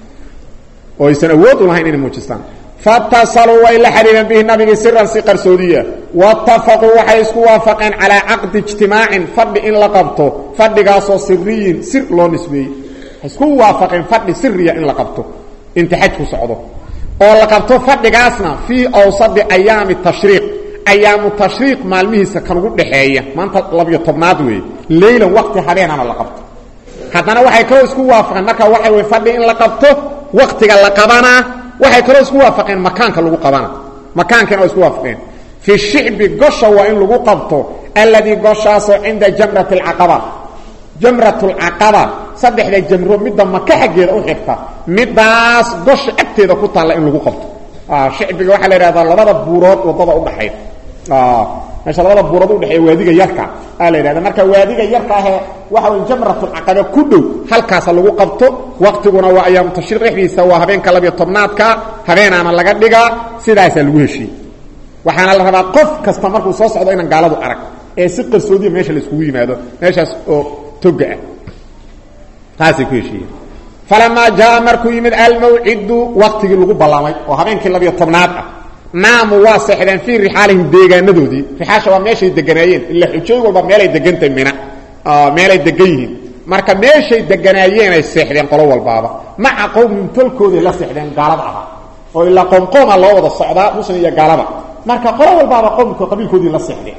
oo aysan awood u lahayn inay muujistaan fatasaluu way la xiriireen bihi nabigi siran si qarsoodiya wattafaquu waxay isku waafaqeen calaa caqdi ijtimaacin fadhi in la qabto fadhigaasoo siriyin sir loo nisbeeyey isku waafaqeen fadhi sirriya in la qabto inta xajku socdo oo la qabto fadhigaasna fii awsadi ayaami tashriiq ayaamu tashriiq maalmihiisa kan ugu dhaxeeya maanta labiyo tobnaad weeye leylan waqti habeenana la qabto haddana waxay kaloo isku waafaqeen marka waxay way fadhi in la qabto waqtiga la qabanaa waxay kaloo isku waafaqeen makaanka lagu qabana makaankana waa isku waafaqeen fi shicbi gosha waa in lagu qabto alladii goshaasoo cinda jamrati alcaqaba jamratu alcaqaba saddexda jamro midda maka xaggeeda u xigta midaas gosha agteeda ku taalla in lagu qabto shicbiga waxaa la yidhahdaa labada buurood wadada udhaxayda meesha labada buurood udhexeeya waadiga yarka aa la yidhahda marka waadiga yarka ahee waxa way jamratulcaqaba ku dhow halkaasa lagu qabto waqtiguna waa ayaamu tashriiq dhexdiisa waa habeenka labiyo tobnaadka habeenaana laga dhigaa sidaasaa lagu heshiiyey waxaana la rabaa qof kasta markuu soo socdo inaan gaaladu arag ee si qarsoodiya meesha la iskugu yimaado meeshaas oo toga ah taasay ku heshiiyeen falamaa jaa markuu yimid almawcidu waqtigii lagu ballamay oo habeenkii labiyo tobnaad ah naamu waa seexdeen fii rixaalihim deegaanadoodii rixaasha waa meeshay deganaayeen ila xujooy walba meelay degantahay mina meelay degan yihiin marka meeshay deganaayeenay seexdeen qolo walbaaba maca qowmin tolkooday la seexdeen gaalada ahaa oo ilaa qoomqooma loo wada socdaa muslim iyo gaalaba marka qolo walbaaba qowmka qabiilkoodii la seexdeen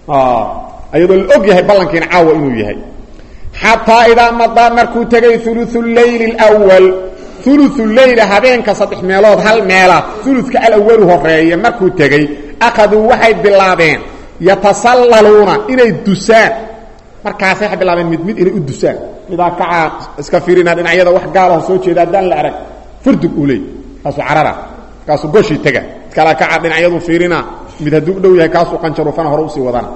ayadoo la og yahay ballankiina caawa inuu yahay xataa idaa madaa markuu tegay ulu leyli اwal ulu leyla habeenka saddex meelood hal meela uludka alawalu horeeye markuu tegey akaduu waxay bilaabeen yatasallaluuna inay dusaan markaas waxay bilaabeen mid mid inay u dusaan midaa kacaa iska fiirina dhinacyada wax gaalaho soo jeeda haddaan la arag furdug uu leey kaasuu carara kaasuu goshii tega kala kacaa dhinacyadu fiirina mid hadduu u dhow yahay kaasuu qanjarufana hore usii wadana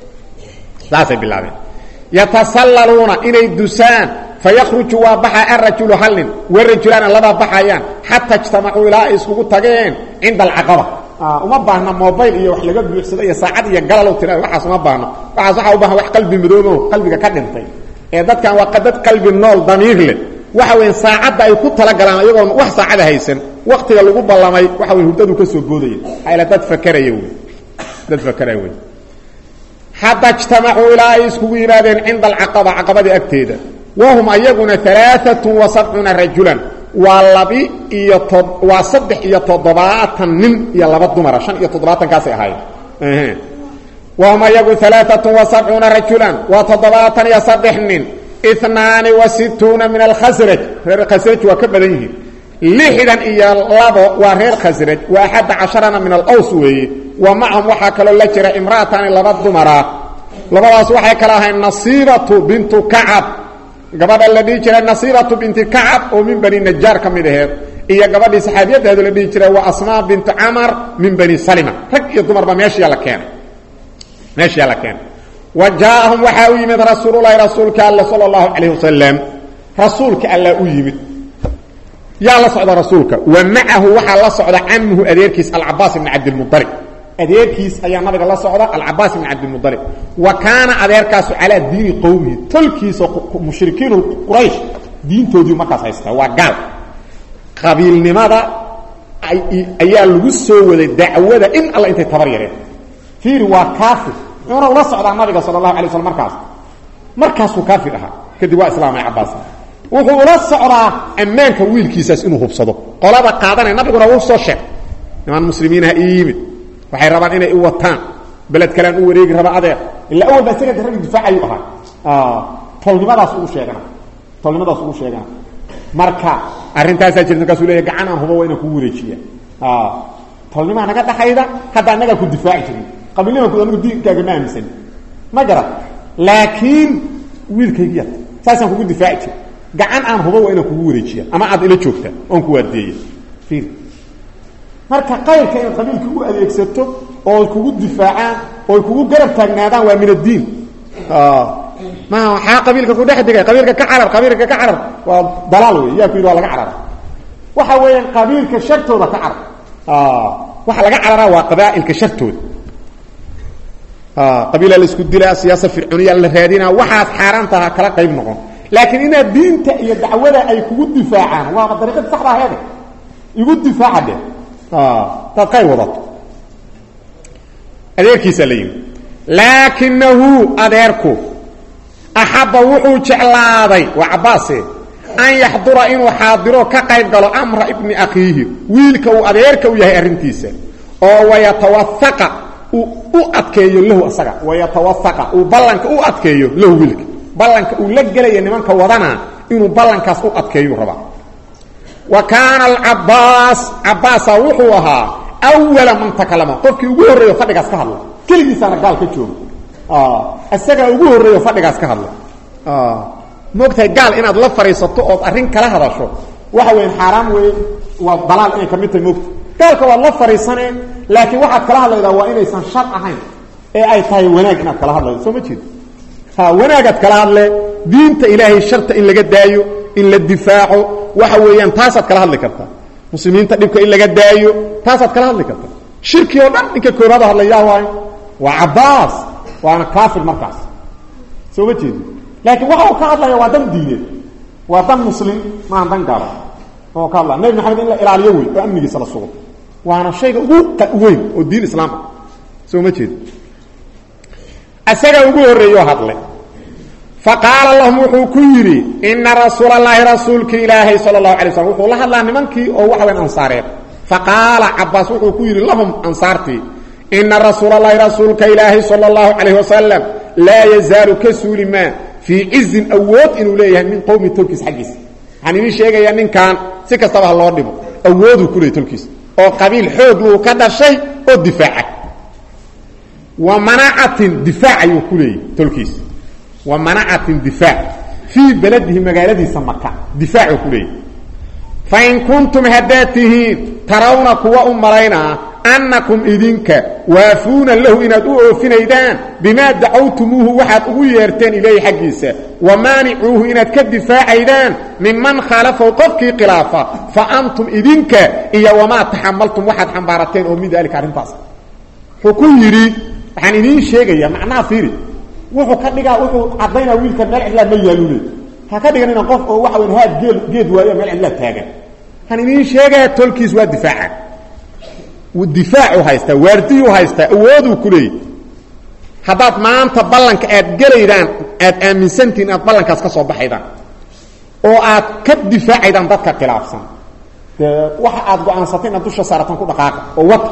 saasay bilaabeen yatasallaluuna inay dusaan fayakhruju waa baxa arajulu hal nin warajulaana labaa baxayaan xataa ijtamacuu ilaa ay iskugu tageen cinda alcaqaba uma baahna mobayl iyo wax laga buuxsado iyo saacad iyo galalow tira waxaas uma baahno waxaas waxaa u baahan wax qalbi midoobo qalbiga ka dhintay ee dadkan waa dad qalbi nool damiir leh waxa weyn saacadda ay ku talagalaan ayagoon wax saacada haysan waqtiga lagu ballamay waxa weyn hurdadu ka soo goodaya ayla dad fakaraya wey dad fakaraya wey xataa ijtamacuu ilaa ay iskugu yimaadeen cinda alcaqaba caqabadii agteeda wahum ayaguna alaaatun wa sabcuuna rajulan waa labi iyo to waa saddex iyo toddobaatan nin iyo laba dumara shan iyo toddobaatankaasay ahaayeen wahum ayagu alaaatun wa sabcuuna rajulan waa toddobaatan iyo saddex nin inaani wa situuna min alkhasraj reer khasraj waa ka badan yihiin lixdan iyo labo waa reer khasraj wa axadda casharana min alaws weeye wa macahum waxaa kaloo la jira imra'atani laba dumara labadaas waxay kala ahayn nasiibatu bintu kacab gabadha la dhihi jiray nasiibatu binti kacab oo min bani najaar ka mid aheed iyo gabadhii saxaabiyaddeedu la dhihi jiray waa asmaa bintu camar min bani salima rag iyo dumarba meeshiyaa la keenay meeshiyaa la keenay wa jaaahum waxaa u yimid rasuululahi rasuulka alla sala allahu calayh wasalam rasuulka alla u yimid yaa la socda rasuulka wa macahu waxaa la socda camuhu adeerkiis alcabaas ibni cabdilmualib adeerkiis ayaa nabiga la socda alcabaas ibn cabdilmualib wa kaana adeerkaasu calaa diini qowmihi tolkiisa mushrikiin quraysh diintoodii markaas haystaa waa gaal qabiilnimada ayaa lagu soo waday dacwada in alla intay tabar yareen fiiri waa kaafir una ula socdaa nabiga sala allahu alay slam markaas markaasuu kaafir ahaa kadib waa islaamay cabaas wuxuu ula socdaa ammaanka wiilkiisaas inuu hubsado qolada qaadanaya nabiguna wuu soo sheeg niman muslimiinaha ii yimid waxay rabaan inay u wataan beled kalean u wareegi raba adeer ilaa awal baa isaga raggi difaacayuu ahaa tolnimadaas ugu sheegana tolnimadaas ugu sheegana marka arrintaasaa jirta markaasuu leeyahy gacan aan hubo waa inaan kugu wareejiya tolnimaa naga dhaxayda hadda annagaa ku difaaci jirin qabiilnimanku anigu diinkaaga ma aaminsan ma garan laakiin wiilkaygiya saasaan kugu difaaci jiri gacan aan hubo waa inaan kugu wareejiya ama aad ila joogta oon ku waardeeya fiir marka qayrka inaad qabiilka u adeegsato oo kugu difaacaan oo kugu garab taagnaadaan waa min addiin ma waxaa qabiilka ku dhex digay qabiilka ka carar qabiilka ka carar waa dalaal wey yaa ku yidhi waa laga carar waxa weeyaan qabiilka shartooda ka carab ah waxa laga cararaa waa qabaa'ilka shartooda ah qabiila la isku dilaa siyaasad fircooniya la raadina waxaad xaaraanta kala qayb noqon laakiin ina diinta iyo dacwada ay kugu difaacaan waa dariiqad sax ah hada igu difaacade ah tad qayb wadato adeerkiisa leeyahay laakinahu adeerku axaba wuxuu jeclaaday wa abaase an yahdura inuu xaadiro ka qayb galo amra ibni akhihi wiilka uu adeerka u yahay arintiisa oo wayatawaffaqa u adkeeyo lahu asaga wayatawaffaqa uu ballanka u adkeeyo lahu wiilka ballanka uu la galay nimanka wadana inuu ballankaas u adkeeyo raba wa kana al-abbas abbasa wuxuu ahaa awwala man takallama qofkii ugu horeeyo fadhigaas ka hadla kaligiisana gaal ka joogo ah asaga ugu horeeyo fadhigaas ka hadla ah moogtay gaal inaad la fariisato oo arrin kala hadasho waxa weyn xaraam weey waa dalaal in kamid tahay moogtay gaalka waa la fariisanay laakiin waxa kala hadlayda waa inaysan shar ahayn ee ay tahay wanaag inaad kala hadlayso soo ma jeed ha wanaagad kala hadle diinta ilaahay sharta in laga daayo in la difaaco waxa weeyaan taasaad kala hadli kartaa muslimiinta dhibka in laga daayo taasaad kala hadli kartaa shirki oo dhan ninka koobaad hadlayaa waa waa Abbas waana kaafir markaas soo ma jeed laakiin waxa uu ka hadlayaa waa dan diineed waa dan muslim ma dan gaar oo ka hadlaa nabi maxamed in la ilaaliyo way oo amnigiisa la sugo waana shayga ugu weyn oo diin islaam soo ma jeed asaga ugu horeeyo hadle faqala lahum wuxuu ku yiri inna rasuulallahi rasuulka ilaahi sallallahu alayhi wasallam wuxuu la hadlaa nimankii oo waxa weyn ansaareed faqala abbas wuxuu ku yiri lahum ansaarti inna rasuulallahi rasuulka ilaahi sallallahu alayhi wasallam la yazalu kasulima fi izz awood inuu leeyahay min qowmi tulkis xaqiis hani sheegaya ninkan si kastaba loo dhibo awoodu ku leeyahay tulkis oo qabiil xoog uu ka dhashay oo difaaca wa mana'atin difaaca uu ku leeyahay tulkis wa mana'atin difaac fi baladihi magaaladiisa Makka difaacu ku leeyahay fa in kuntum hadatihi tarawna kuwa umarayna annakum idinka waafuna lahu inad u oofinaydaan bima da'awtumuhu waxaad ugu yeerteen ilay xaqiisa wa mani'uhu inad ka difaacaydaan mimman khalafa qofki khilafa fa antum idinka iyo wama tahammaltum waxaad xambaarateen oo mid dalika arintaas xukun yiri waxaan idin sheegaya macnaa fiiri wuxuu ka dhigaa wuxuu cadayna wiilka meel cidla ma yaalule ha ka dhigan in qof oo waxa weyn haad geel geed waayo meel cidla taagan han idin sheegaya tolkiis waa difaaca ودفاع هايستا واردي هايستا اودو كلي حداد ما انت بلنك اد غليدان اد امنسنتين اد بلنكاس كسو بخيدان او اد كدفاعيدان dadka khilaafsan waxa aad go'aansateen aad dusha saaratan ku dhaqaaq oo wad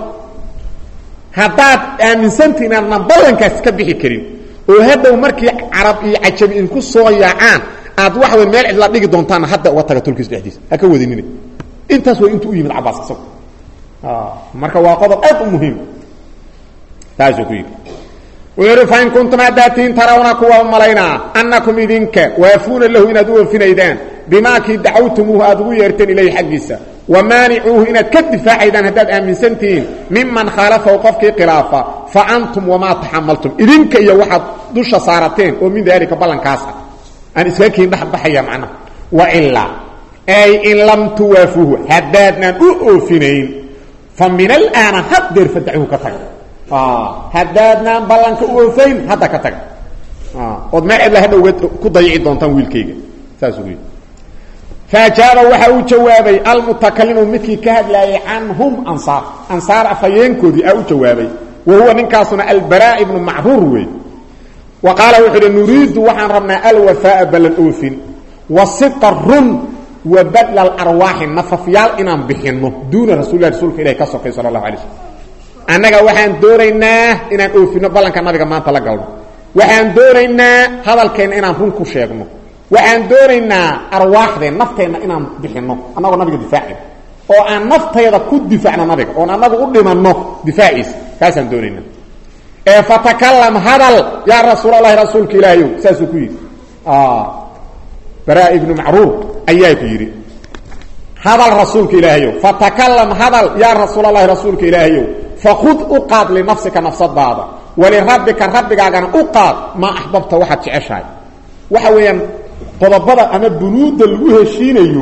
hadaad aaminsantiin aan balankaas ka bixi karin oo hadow markii arab iyo ajami in ku soo yaacaan aad wax weyn meel cidla dhigi doontaan hadda wataga tulkiis dhexdiis ha ka wadinina intaas way intuu yimid Abbas asag ah marka waa qodob aad u muhiim taaso ku yiri ويرفع إن كنتم أداتين ترون كوا ملاينا أنكم إذنك وافون له إن أدوه في نيدان بما كي دعوتموه أدوه يرتين إليه حقيسا ومانعوه إن كدفاع إذن هداد أمن سنتين ممن خالفه وقفك قلافة فأنتم وما تحملتم إذنك إيا واحد دوش صارتين ومن ذلك بلان كاسا أن إسكاكي نحب بحيا معنا وإلا أي إن لم توافوه هدادنا أؤفنين فمن الآن هدر فدعوه كتاك اه هدادنا بلانك اوفين هدا كتاك اه قد ما الا هدا كضيعي دونتان ويلكيغا ساسوي فاجاب وحا جوابي المتكلم مثل كهدلاي عنهم انصار انصار افينكودي او جوابي وهو من كاسنا البراء ابن معرور وي وقال وحد نريد وحن ربنا الوفاء بل الاوفين وصدق الرن وبدل الارواح النففيال انام بخنو دون رسول الله رسولك اليه كسوكي صلى الله عليه وسلم annaga waxaan dooraynaa inaan oofino ballanka nabiga maanta la galno waxaan dooraynaa hadalkeena inaan run ku sheegno waxaan dooraynaa arwaaxdeen nafteena inaan bixino annaga nabiga difaacin oo aan naftayda ku difaacno nabiga oo annaga u dhimanno difaaciis kaasaan dooraynaa ee fatakallam hadal ya rasuulullaahi rasuulka ilaahay saasu ku yiri ah baraa ibn ma'rur ayaa ku yiri hadal rasuulka ilaahay fatakallam hadal ya rasuulullaahi rasuulka ilaahay فخذ أقاد لنفسك نفس الضابة ولربك ربك أغانا أقاد ما أحببت واحد تعشاي وحويا قضبضا أما بنود الوهشين أيو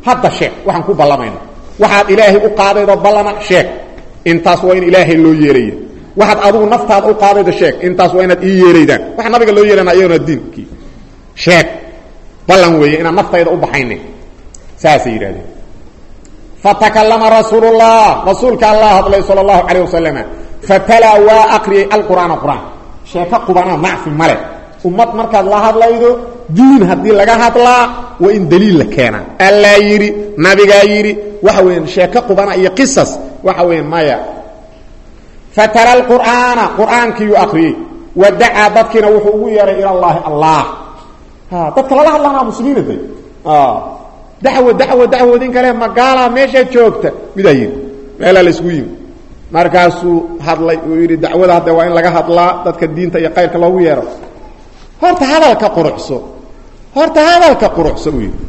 hadda sheeg waxaan ku ballamayno waxaad ilaahay u qaadaydo ballama sheeg intaas waa in ilaahay loo yeeraya waxaad adigu naftaada u qaadaydo sheeg intaas waa inaad ii yeeraydaan waxa nabiga loo yeelana ayaguna diinkii sheeg ballan weeye inaan naftayda u baxaynin saasay yidhahdeen fatakallama rasuulullah rasuulka allah hadlay sala allahu calayh wasalam fatalaa waa aqriyay alqur'aana qur'aan sheeko qubanaa macfi male ummad markaad la hadlaydo diin haddii laga hadlaa waa in daliil la keenaa allaa yidhi nabigaa yidhi waxa weeyaan sheeko qubana iyo qisas waxa weeyaan maya fatala alqur'aana qur'aankiiyuu aqriyey wa dacaa dadkiina wuxuu ugu yeeray ila allaahi allah dadka lala hadlaanaa muslimiinatay dacwo dacwo dacwoodin kale magaalaa meeshaa joogta midaa yidhi meelaa la isugu yimi markaasuu hadlay uu yidhi dacwada hadde waa in laga hadlaa dadka diinta iyo kayrka loogu yeero horta hadalka quruxso horta hadalka quruxso uu yidhi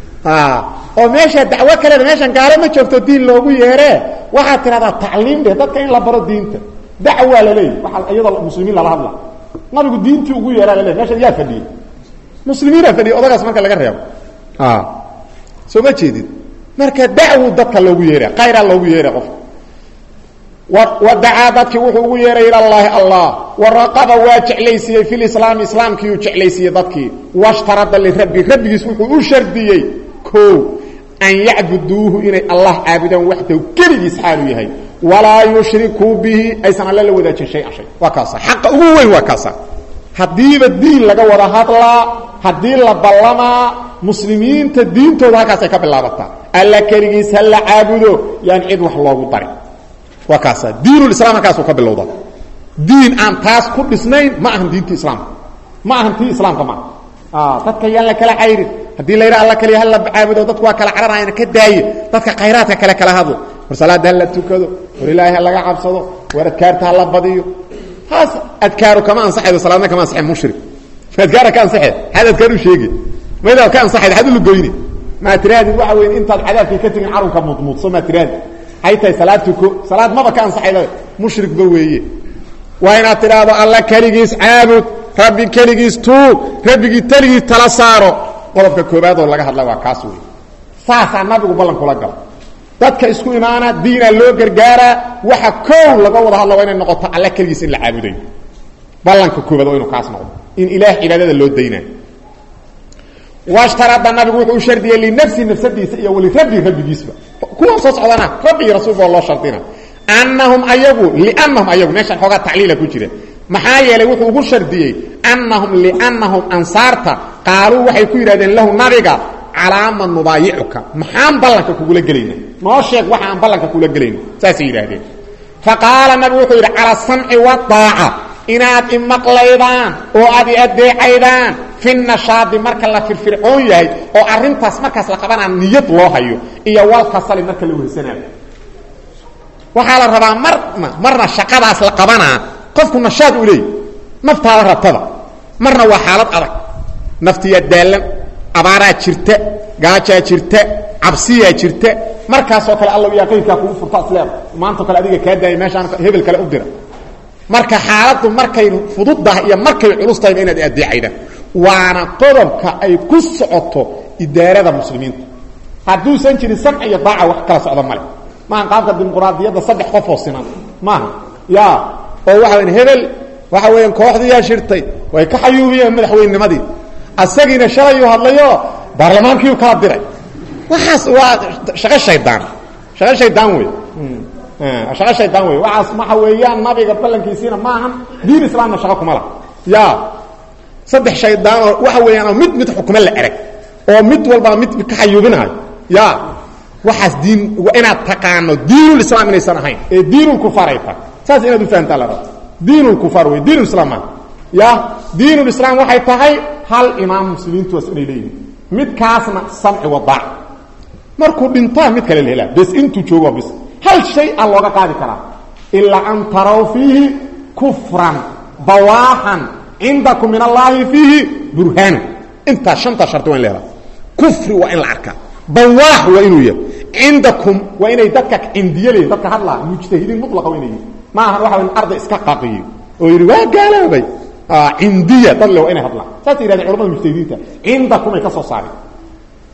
oo meeshaa dacwo kaleda meeshan gaalo ma joogto diin loogu yeeree waxaad tidhahdaa tacliim dheh dadka in la baro diinta dacwaa laleeyahy waaa iyadoo muslimiin lala hadla nabigu diintii ugu yeeraa laleey meeshan yaa fadhiyey muslimiinaa fadhiyay odagaas marka laga reebo soo ma jeedid marka dacwu dadka loogu yeera khayraa loogu yeera qofka wadacaa dadkii wuxuu ugu yeeray ila llaahi allah waraqaba waa jeclaysiiyey fi lislaami islaamkiiyuu jeclaysiiyey dadkii washtarada lirabbi rabbigiis wuxuu u shardiyey o an yacbuduuhu inay allah caabudaan waxdahu keligiis xaalu yahay walaa yushrikuu bihi aysan alle la wadaajin shay-an shay waa kaasa xaqa ugu weyn waa kaasa haddiiba diin laga wada hadlaa haddii la ballamaa muslimiinta diintooda halkaasay ka bilaabataa alla keligiis ha la caabudo yaan cid wax loogu darin waa kaasa diinulislaam halkaasuu ka bilowda diin aan taas ku dhisnayn ma ahan diintii islaamka ma ahan tii islaamka maaha dadka yaan la kala cayrin haddii la yidha alla kaliya hala caabudo dadku waa kala cararayana ka daaye dadka khayraadka kale kala hadlo war salaada hala tukado war ilaahay ha laga cabsado war adkaarta hala badiyo haas adkaaru kama ansaxaydo salaadna kama ansaxay mushrik adkaara ka ansaxay hada adkaaru sheegi mayda ka ansaxay hada lu goyni ma tiraadi waxa weyn intaad cadaabkii ka tagin carunka mudmudso ma tiraadi haytay salaad tuko salaad maba ka ansaxaydo mushrik ba weeye waa inaad tiraado alla kaligiis caabud rabbi kaligiis tuug rabbigii taligiis tala saaro qodobka koobaad oo laga hadla waa kaas weey saasaa nabigu ballan kula gala dadka isku imaana diina loo gargaara waxa koow laga wada hadla waa inay noqoto alla kaligiis in la caabuday ballanka koobaad waa inuu kaas noqdo in ilaah cibaadada loo dayna washtarada nabigu wuxuu shardiyay li nafsi nafsadiisa iyo wali rabbi rabbigiisba kuwa soo socdana rabbi rasuulka Allah shardina annahum ayagu li'annahum ayagu meeshan xogaa tacliila ku jira maxaa yeelay wuxuu ugu shardiyey annahum li'annahum ansaarta qaaluu waxay ku yidhahdeen lahu nabiga calaaman nubaayicuka maxaan ballanka kugula gelayna noo sheeg waxaan ballanka kugula gelayna saasay yidhaahdeen faqaala nabigu wuxuu yidhi cala samci wadaaca inaad imaqlaydaan oo aad i adeecaydaan fi nashaadi marka la firfircoon yahay oo arrintaas markaas la qabanaa niyad loo hayo iyo walkasali marka la wehsanaayo waxaa la rabaa marna marna shaqadaas la qabanaa qofku nashaad u leeyahy naftaada rabtada marna waa xaalad adag naftiyaa daalan abaaraa jirta gaajaa jirta cabsiyaa jirta markaasoo kale alla yaa qayrkaa kugu furta isleeda maantao kale adiga kaa daaya meeshaan hebel kale u dira marka xaaladdu markay fududdahay iyo markay culus tahayba inaad adeecaydaan waana qodobka ay ku socoto idaarada muslimiinta hadduusan jirin samci iyo daaca wax kala socda male maahan qaabka dimuqraadiyadda saddex qof oo siman maaha ya oo waxa weyn hebel waxa weeyaan kooxdiyaa shirtay way ka xayuubiyeen madaxweynimadii asagiina shalayuu hadlayo baarlamaankii kala diray waxaas waa shaqo shaydaan shaqo shaydaan wey shaqo shaydaan wey waxaas waxa weeyaan nabiga ballankiisiina maahan diin islaamna shaqo kuma laha ya saddex shaydaan oo waxa weeyaan mid mid xukumo la erag oo mid walba mid ka xayuubinayo ya waxaas diin inaad taqaano diinul islaam inaysan ahayn ee diinul kufaar ay tahay saas inaad u fahantaa la rabo diinul kufaar wey diinul islaam ya diinul islaam waxay tahay hal imaam muslimiintu waa inay leeyihiin midkaasna samci wadaac markuu dhintaa mid kale la helaa bas intuu joogo bis hal shay aan looga qaadi karaa ilaa an taraw fiihi kufran bawaaxan cindakum min allaahi fiihi burhaanu intaa shantaa sharti waa in la helaa kufri waa in la arkaa bawaax waa inuu yahay cindakum waa inay dadka cindiye leeyihin dadka hadlaa mujtahidiin mutlaqa waa inay yihin ma ahan waxa weyn arday iska qaaqiyo oo yidhi waa gaaloobay cindiya dad le waa inay hadlaan saasay yihahdeen culamada mujtahidiinta cindakum ay ka soo saareen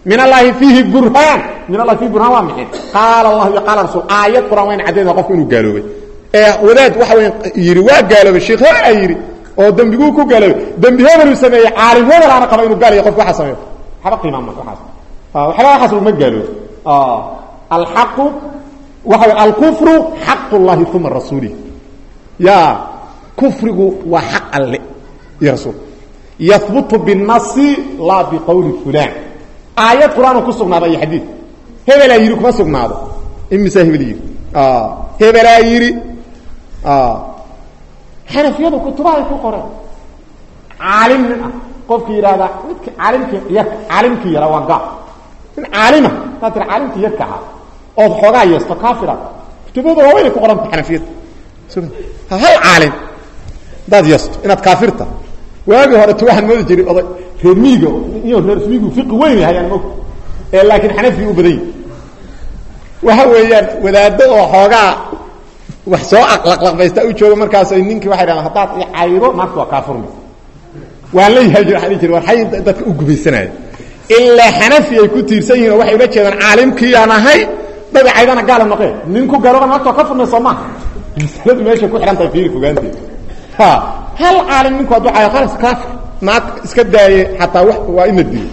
min allahi fiihi burhaan min allahi fiihi burhaan waa maxay qaala allah iyo qaala rasuul aayad quraan wayn cadeeyna qofku inuu gaaloobay ee wadaad waxa weyn yiri waa gaaloobay sheekh ay yiri oo dambigu ku gaaloobay dambi hebelu sameeyay caalim wada laana qaba inuu gaalayo qofku waxa sameeyo haba qiimaan ma waxaas ah waxa waxa ma gaaloobay ah الحق وهو الكفر حق الله ثم الرسول يا كفره وحق الله يا رسول يثبت بالنص لا بقول فلان آيات قرآن كسقنا هذا حديث هذا لا يريك ما سقنا هذا إمي ساهب لي آه هذا لا يري آه حنفية كتبها في القرآن عالم قف يرادا عالم يك عالم كي يرى وقع عالمة ترى عالم كي يركع oo xogaa yeesto kaafira kutubada way ku qoran xanafiyad hay caalim dad yeesto inaad kaafirta waagi hore tuwaxan moodi jiray oday reemiga iyo reemigu fiqi weyn hayaan mo ee laakiin xanafi u baday waxa weeyaan wadaado oo xogaa wax soo aqlaqlaqbaysta u jooga markaas ay ninkii waxay raadaan hadaad i caydo marka waa kaafirmi waa leeyahay jira xadiis jira waxay dadka u gubaysanay illa xanafi ay ku tiirsan yihiin waxay ula jeedaan caalimkii aan ahay dad caydana gaal noqay ninku garoba ma to ka furmay Soomaa misalad meesha ku xirantay fiir fogaanti ha hal caalim ninku adu ay khalas kaaf ma iska daayay hatta wax waa imadi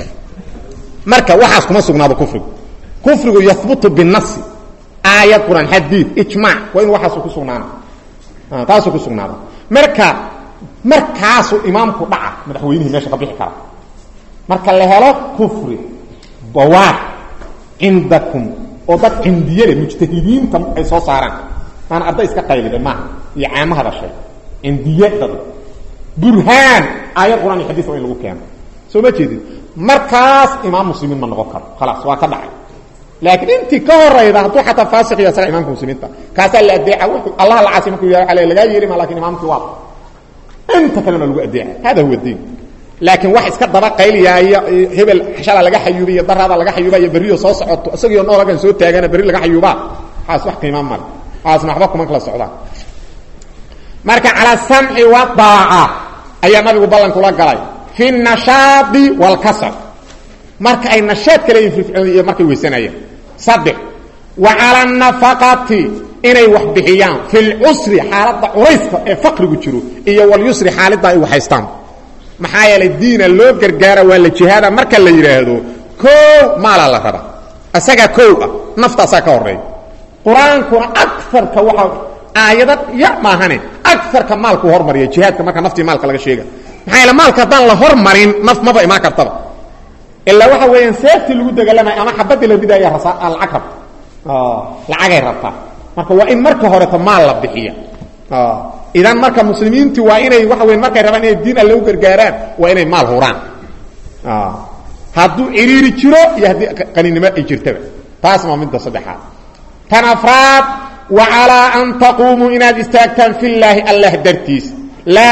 marka waxaas kuma sugnaado kufrigu kufrigu yathbutu bin nass ayat quran hadith ijma' waa in waxaas ku sugnaana ah taas ku sugnaado marka markaas imaamku dhaca madaxweynaha meesha ka bixi kara marka la helo kufri bawaa indakum oo dad indiyada mujtahidiinta ay soo saaraan aan arday iska qaylida ma iyo caamaha dhashay indiyada burhaan ayat quraan iyo xadiis oo lagu keeno soo ma jeedid markaas imaam muslimiin ma noqon karo خلاص waa ka dhacay laakiin intii ka horeyda haduu xata faasiq iyo saga imaamka muslimiinta kaasa la adeeca Allah la caasimu ku yahay laga yeeri ma laakiin imaamku waa inta kalena lagu adeeca hada huwa diin laakiin wax iska daba qayliyaa hebel xashala laga xayuubiyo darada laga xayuubiyo bariyo soo socoto asagoo noolagan soo taagana bari laga xayuuba xaas wax qiimo mar xaasna waxba kuma kala socdaan marka ala sam'i wa ta'a ayaa nabigu ballan kula galay fi nashadi wal kasal marka ay nashaad kale infirfiin iyo markay weysanayaan saddex wa ala nafaqati inay wax bixiyaan fil usri xaaladda urayska ee faqrigu jiro iyo wal yusri xaaladda ay waxaystaan maxaa yeelay diina loo gargaara waa la jihaada marka la yiraahdo koo maala la raba asaga koo ah naftaasa ka horeey quraankuna akfarka waxa aayadad ya maahane akfarka maalku hormariyo jihaadka marka naftii maalka laga sheega maxaa yeelay maalka haddaan la hormarin naf maba imaan kartaba ilaa waxa weeyaan seefti lagu dagaalamay ama xabadii la bidaya rasaa al-aqab ah lacagay rabta marka waa in marka hore ta maal la bixiyo ah idan marka muslimiintu waa inay waxa weyn markay rabaan inay diin Allah u gargaaraan waa inay maal huraan ah haduu iriiri jiro iyo hadii qaninimo ay jirtaba taas ma mid saddexaad tanafraad wa ala an taqumu ina istaagtan fillahi Allah dartis la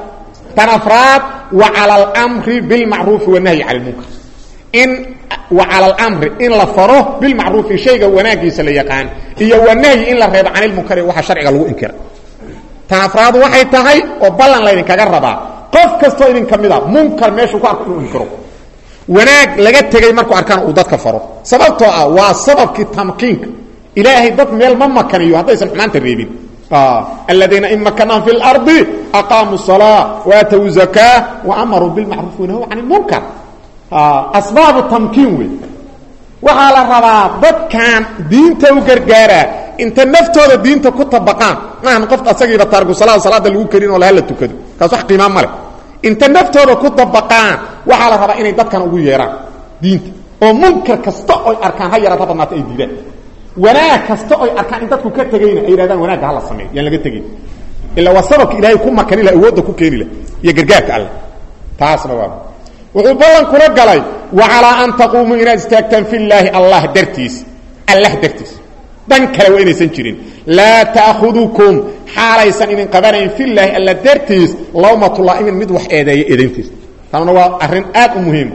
tanafraad wa ala al-amri bil ma'ruf wa nahy 'anil munkar in wa ala al-amri in la faro bil ma'ruf shayga wanaagiisa la yaqaan iyo wa nahy in la reebo 'anil munkar waxa sharciga lagu inkira tanafraad waxay tahay oo ballan la idin kaga rabaa qof kasto idin kamida munkar meeshu ku arko inuu inkiro wanaag laga tagay markuu arkaan uu dadka faro sababtoo ah waa sababkii tamkiinka ilaahay dad meel ma makaniyo hadaysan xumaanta reebin ah alladina immakana fil ardi aqamu as-salaa wa atu zakaa wa amaru bil ma'ruf wa nahaw 'anil munkar ah asbab tamkiin wi waxa la rabaa dadkan diinta u gargaara inta naftooda diinta ku tabaqaan maahan qof asagiiba taarku salaad salaada lagu karin oo la hal tukado kaas wax qiimo ma leh inta naftooda ku tabaqaan waxa la rabaa inay dadkan ugu yeeraan diinta oo munkar kasta oo arkaan hayra dadnaata ay diidaan wanaag kasta oo arkaan dadku ka tagayna ay yiraahdaan wanaag hala sameeyo yaan laga tagay illa wasabka ilaahay ku makani la awooda ku keenila iyo gargaarka Allah taasna waa wuxuu ballan kula galay wa ala an taqumu ila istaagtan fillahi Allah dartis Allah dartis dan kale waa inaysan jirin la ta'khudukum halaysan in qabanayn fillahi alla dartis lawmatu laa'imin mid wax eedeeyay eedeyntiis taana waa arrin aad u muhiim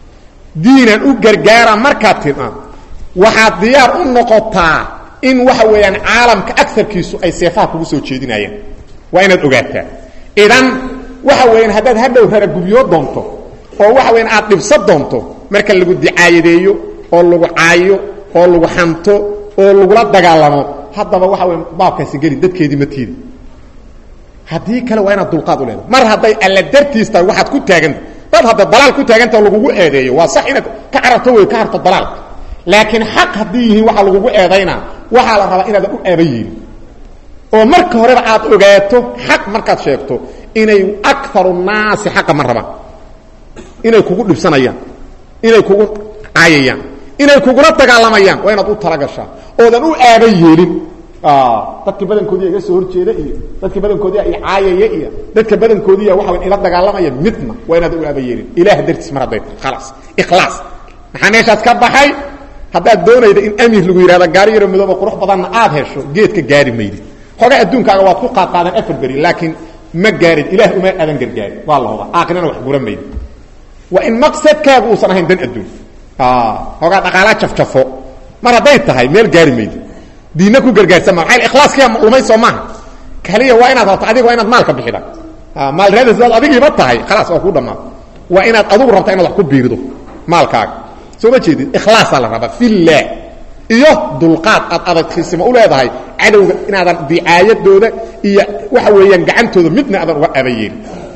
diinan u gargaara marka timaa waxa diyaar u noqotaa in waxa weeyaan caalamka aksarkiisu ay seefaha kugu soo jeedinayaan waa inaad ogaataa idan waxa weeyaan hadaad hadhow rara gubiyo doonto oo waxa weeyaan aad dhibsad doonto marka lagu dicaayadeeyo oo lagu caayo oo lagu xanto oo lagu la dagaalamo haddaba waxa weey baabkaasi gali dadkeedii ma tiidi hadii kale waa inaad dulqaad u leedahay mar haday alla dartiista waxaad ku taagan dad hadda dalaal ku taaganta lagugu eedeeyo waa sax inaad ka cararto way ka harto dalaal laakiin xaq hadii yihiin waxa lagugu eedeynaa waxa la rabaa inaad u eebayiin oo marka hore aad ogaato xaq markaad sheegto inay akthar الناس xaq ma rabaan inay kugu dhibsanayaan inay kugu caayayaan inay kugu la dagaalamayaan waa inaad u talagashaa oodan u eeba yeelin ah dadka badankoodii iga soo horjeeda iyo dadka badankoodii ay caayaya iyo dadka badankoodii waxa weyn ila dagaalamaya midna waa inaad u eeba yeelin ilaah dartiis maraday خلاص ikhlaas maxaa meeshaas ka baxay haddaad doonaydo in amiir lagu yiraahdo gaari yar midooba qurux badan aad hesho geedka gaari meeydi xogaa adduunkaaga waad ku qaad qaadan afar bari laakiin ma gaarid ilaah uma adan gargaari waa la huba aakhirana wax gura meeydi wa in maqsadkaagu uusan ahayn dan adduun ah xogaa dhaqaala jafjafo mar haday tahay meel gaari meeydi diina ku gargaarsama xal ikhlaaskiya lumay Soomaa kaliya waa inaad rabto adiga waa inaad maalka bixida ah maal raadisad adiga ma tahay خلاص oo ku dhamaa waa inaad adigu rabto inaad wax ku biirido maalkaaga soo ma jeedid ikhlaas la rabaa fillah iyo dulqaad aad adagtiisimo u leedahay cadawga inaadan dicaayadooda iyo waxa weeyaan gacantooda midna adan uga abayeen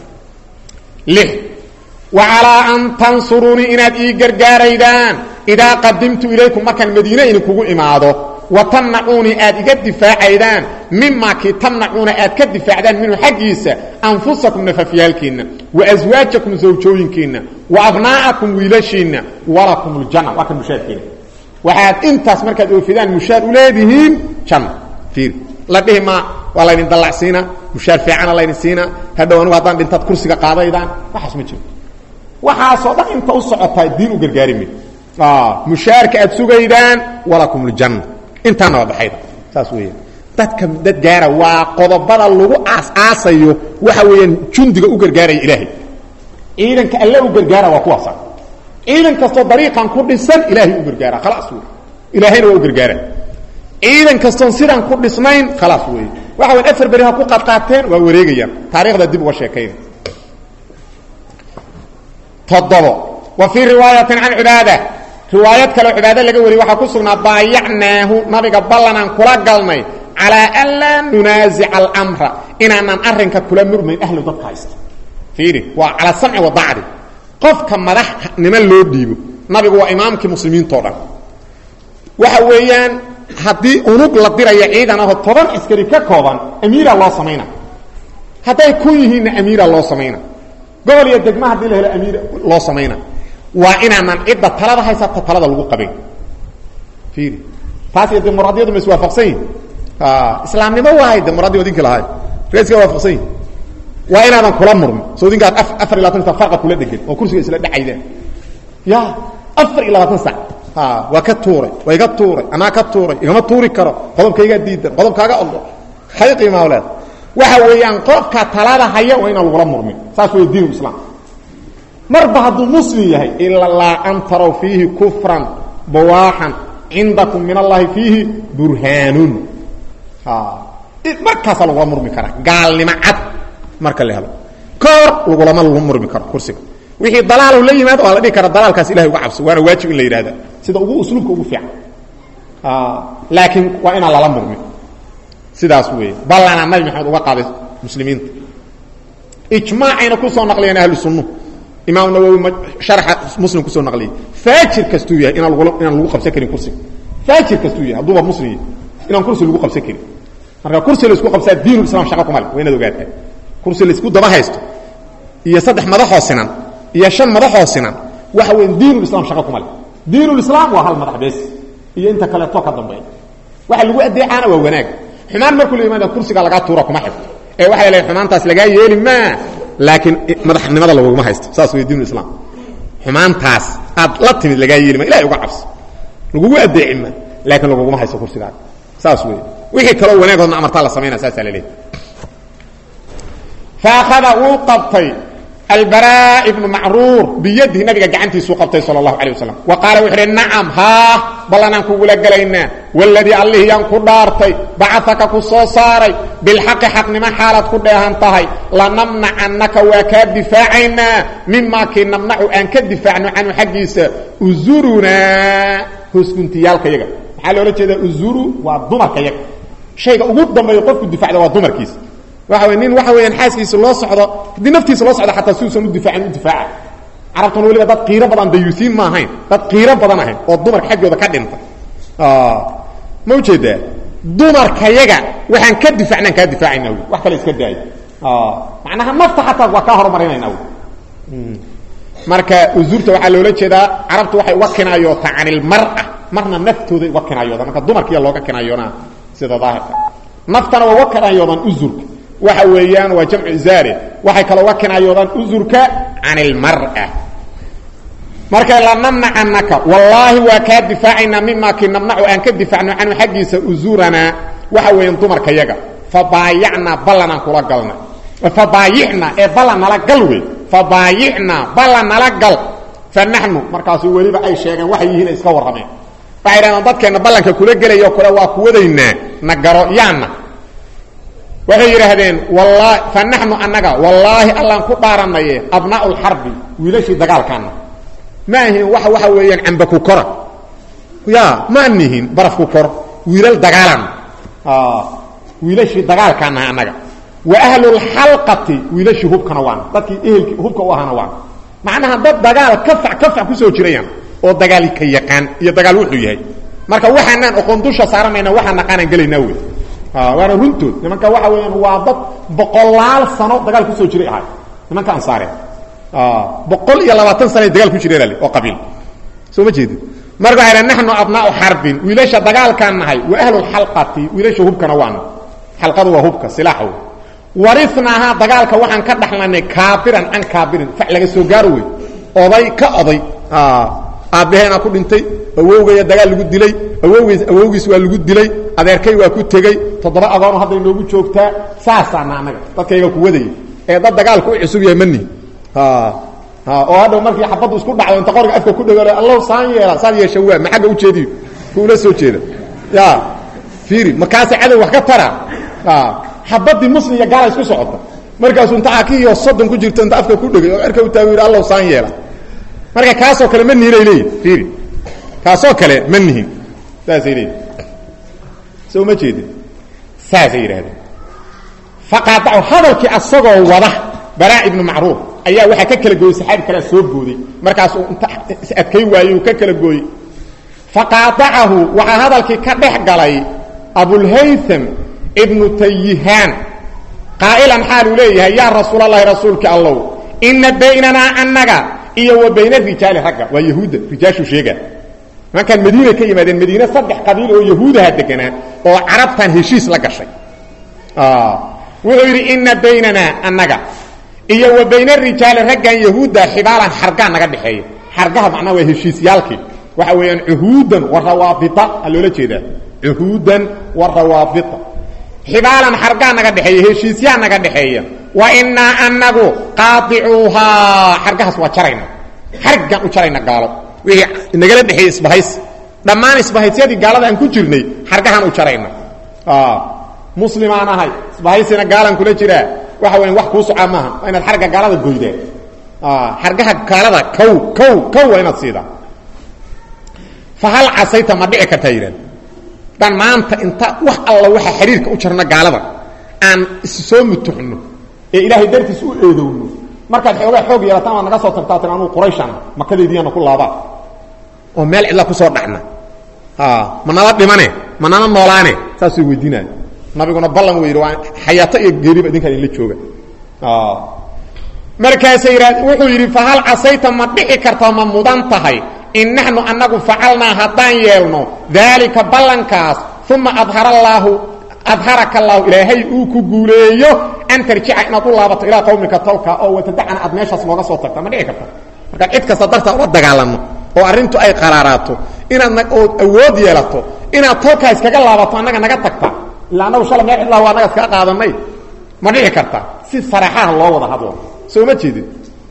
lix wa ala an tansuruni inaad ii gargaaraydaan ida qadimtu ilaykum makan madiina in kugu imaado wa tamna'uni aad iga difaacaydaan mimma ki tamna'una aad ka difaacdaan minhu xaqiisa anfusakum nafafiyalkiina wa azwaajakum zawjooyinkiina wa abnaakum wiilashiina wa lakumul janna wa kan mushaarkiina waxaad intaas markaad oofidaan mushaar u leedihiin janna fiir la dhihma wala in dalacsiina mushaar fiican la in siina hadhow anu hadaan dhintaad kursiga qaadaydaan waxaas ma jiro waxa soo dhax inta u socotay diin u gargaarimi ah mushaarka aad sugaydaan walakumul janna intaana waa baxayda saas weeyaan dadka dad gaara waa qodobada lagu aas aasayo waxa weeyaan jundiga u gargaaray ilaahay ciidanka alle u gargaara waa kuwaas ciidan kasto dariiqan ku dhisan ilaahay u gargaara خلاص ilaahayna waa u gargaara ciidan kasto sidan ku dhisnayn خلاص weey waxa weyn afar bari ha ku qadqaateen waa wareegayaan taariikhda dib uga sheekayna tadabo wa fi riwaayatan an ibada riwaayad kale ibada laga wari waxa ku sugnaa baayacnaahu nabiga ballanan kula galnay ala alla nunazi al amra inaanan arrinka kula murmayn ahlu dadka haysta fiiri waa ala sam'i wa da'ri qofka madax niman loo dhiibo nabigu waa imaamkii muslimiinta oo dhan waxa weeyaan hadii unug la dirayo ciidan ah toban askari ka kooban amiira loo sameeyna haday ku yihiin amiira loo sameeyna gobol iyo degmo hadii la helo amiira loo sameeyna waa inaanan cidda talada haysata talada lagu qabin fiiri taasi ee muraadiyadu ma iswaafaqsan ah islaamnimo waay dimuqraadiyo dinka lahayd reeska waafaqsan waa inaadan kula murmin soo dinka afar iyo labaatan farqa kula dhigay oo kursiga isla dhacaydeen ya afar iyo labaatan sac ha waa ka tuuray way ka tuuray ana ka tuuray igama tuuri karo qodobkayga diidan qodobkaaga odo khayqi mawlad waxa weeyaan qofka talada haya waa inaan lagu murmin saas way diin islaam marba haduu muslim yahay illa la an taraw fihi kufran bawahan indakum min allahi fihi burhanun ha markaas lagu murmi kara gaalnimo cad marka la helo koor lagu lama lagu murmi karo kursiga wixii dalaal la yimaado oo la dhigi kara dalaalkaas ilaahay uga cabso waana waajib in la yiraahdo sida ugu usluubka ugu fiican ah laakiin waa ina la murmi sidaas weey ballana nabi maxamed uga qaaday muslimiinta ijmaa'ina ku soo naqliyeen ahlu sunnah imaam nawawi sharh muslim ku soo naqliyay faajir kastu yahay ina lagu ina lagu qabsan karin kursiga faajir kastu yahay hadduu muslim ina kursi lagu qabsan karin marka kursi la isku qabsaa diinul islaam shaqa kuma leh wayna ogaatay kursi la isku daba haysto iyo saddex madax hoosinan iyo shan madax hoosinan waxa weyn diinul islaam shaqa kuma leh diinul islaam waa hal madax bees iyo inta kale to ka dambeeyay waxa lagu adeecana waa wanaag xumaan markuu leeyahay kursiga laga tuuro kuma xigto ee waxa la leeyahay xumaantaas laga yeeli ma laakiin madaxnimada lagu ma haysto saas way diinul islaam xumaantaas aad la timid laga yeeli ma ilaahay uga cabso lagu adeecima laakiin lagu ma haysto kursiga saas way wixii kale wanaag oo amarta la sameeyna saas la leeyahay فاخذ وقبطي البراء بن معرور بيده نبي جعنتي سو قبتي صلى الله عليه وسلم وقال وحر نعم ها بلنا كولا غلينا والذي الله ينكو دارتي بعثك كسو ساري بالحق حق ما حالت كدهانتahay لا نمنع انك وكاد دفاعنا مما كن نمنع ان كدفاعنا عن حقيسه ازورنا هسكنتيالكيغا waxa loo jeeda uzuru waa dumarkayaga shayga ugu dambeeyo qofku difaacda waa dumarkiisa waxa weyn nin waxa weeyaan xaaskiisa loo socdo hadii naftiisa loo socdo xataa suusan u difaacin u difaaca arabtan waliba dad qiiro badan dayuusiin ma ahayn dad qiiro badan ahayn oo dumarka xaggooda ka dhinta ah ma u jeedaa dumarkayaga waxaan ka difaacnaa ka difaacina wax kale iska daay ah macnaha nafta xataa waa ka horumarinayna marka uzurta waxa loo jeedaa arabtu waxay wakinaayo taanil mar'a marna naftooda wakinaayoda marka dumarkiya looga kinaayona sida daahirka naftana waa wakinaayodan uzurka waxa weeyaan waa jamcu zaari waxay kala wakinaayodan uzurka anil mar'a marka la namna annaka wallahi wa ka difaa'ina mimma kinamna'u an ka difaa'na an haqiisa uzurana waxa weeyaan dumarkayaga fabaayana balana kula galna fabaayina ee balana la galwe fabaayina balana la gal fanahnu markaas waliba ay sheegan waxa yihiin iska warameen baayran dadkeena ballanka kula galayo kula waa ku wadayna nagaro yaana waxay yiraahdeen wallahi fanahnu annaga wallahi allan ku dhaaranay abnaa'ul harbi wiilashi dagaalkana ma ahin waxa waxa weeyaan amba ku kora ya ma nihin baraf ku kor wiilal dagaalan ah wiilashi dagaalkana annaga wa ahlul halqati wiilashi hubkana waan dadkii ehelki hubka u ahana waan macnaha dad dagaal kafac kafac ku soo jirayaan oo dagaal ka yaqaan iyo dagaal wuxuu yahay marka waxaan aqoon dusha saaranayna waxaan naqaan galeynaa way ah waana runtood nimanka waxa weeyaan waa dad boqolaal sano dagaal ku soo jiray ahay nimanka ansaare ah boqol iyo labaatan sano dagaal ku jiray oo qabiil soo ma jeedid marka ayna nahnu abnaa'u harbin wiilasha dagaalkan nahay wa ahlul halqati wiilasha hubkana waan halqadu waa hubka silaaxu warithnaha dagaalka waxaan ka dhaxlanay kaafiran an kaafirin fa laga soo gaaro way oday ka oday ah aabaheena ku dhintay awowgay dagaal lagu dilay awowgiis awowgiis waa lagu dilay adeerkay waa ku tagay toddoba agoon hadda inoogu joogtaa saasana anaga dadkayga ku waday ee dad dagaal ku cusub yahay manni ha ha oo hada markii xafadu isku dhacdo inta qorga afka ku dhagalay allah saan yeela saan yeesho waa maxaga u jeediyo kuula soo jeeda ya fiiri makaas cadow wax ka tara ha xabadi muslim ya gaar isku socota markaas inta akiyo soddon ku jirto inta afka ku dhagay oo erka u taawir allah saan yeela marka kaasoo kale ma nihiin leey fiiri kaasoo kale ma nihiin saasay leey soo ma jeedin saasay yiraahdeen faqata hadalki asagoo wada baraa ibn ma'ruf ayaa waxa ka kala gooyay saxaab kala soo booday markaas uu inta adkay waayay ka kala gooyay faqata'ahu waxa hadalki ka dhex galay abul haytham ibn tayyihan qailan halu leeyahay ya rasuulullaahi rasuulka allah inna baynana annaga iyo wa bayna rijaal ragga wa yahuuda rijaashu sheega marka madiina ka yimaadeen madiina saddex qabiil oo yahuudaha deganaa oo arabtan heshiis la gashay ah wuxuu yiri inna baynana annaga iyo wa bayna rijaal ragga yahuuda xibaalan xarga naga dhaxeeyo xargaha macna waa heshiisyaalkii waxa weeyaan uhuudan wa rawaabita aloola jeeda uhuudan wa rawaabita xibaalan xarga naga dhaxeeyo heshiisyaa naga dhaxeeyo wa inna annagu qaati'uha xargaas waa jarayna xargan u jarayna gaalo wixii nagala dhaxeeyo isbahays dhamaan isbahaysyadii gaalada aan ku jirnay xargahan u jarayna ah muslimaan ahay isbahaysina gaalan kula jira waxa weyn wax ku socaa maaha inaad xarga gaalada gooydeen ah xargaha gaalada kow kow kow inaad siida fahal asayta ma dhici kartaa yiraan dan maanta inta wax alla waxa xiriirka u jarna gaalada aan soo mutuxno ee ilaahay dartiis u eedowno marka xoogaa xoog yeelataan waa naga soo tagtaateen anu qurayshan makadeediyana ku laaba oo meel cidla ku soo dhaxna ha manala dhimane manana noolaane saasuu weydiinaa nabiguna ballan weeyro xayaato iyo geeriba idinka in la jooga ah markaas ayraad wuxuu yiri fa hal asayta ma dhici kartaa ma mudan tahay in nahnu annagu fa'alna hadan yeelno dalika ballankaas thumma adhara allah adharaka allah ilaahay uu ku guuleeyo an tarji'a ina ku laabato ila qawmika tawka oo watadana ad meeshas looga soo tagta ma dhici karta marka cid kasta darta oo dagaalano oo arintu ay qaraaraato inaad oo awood yeelato inaad tawka iskaga laabato annaga naga tagta ilaana shala ma ilaa waa naga iska qaadanay ma dhici karta si faraxaha loo wada hadlo soo ma jeedin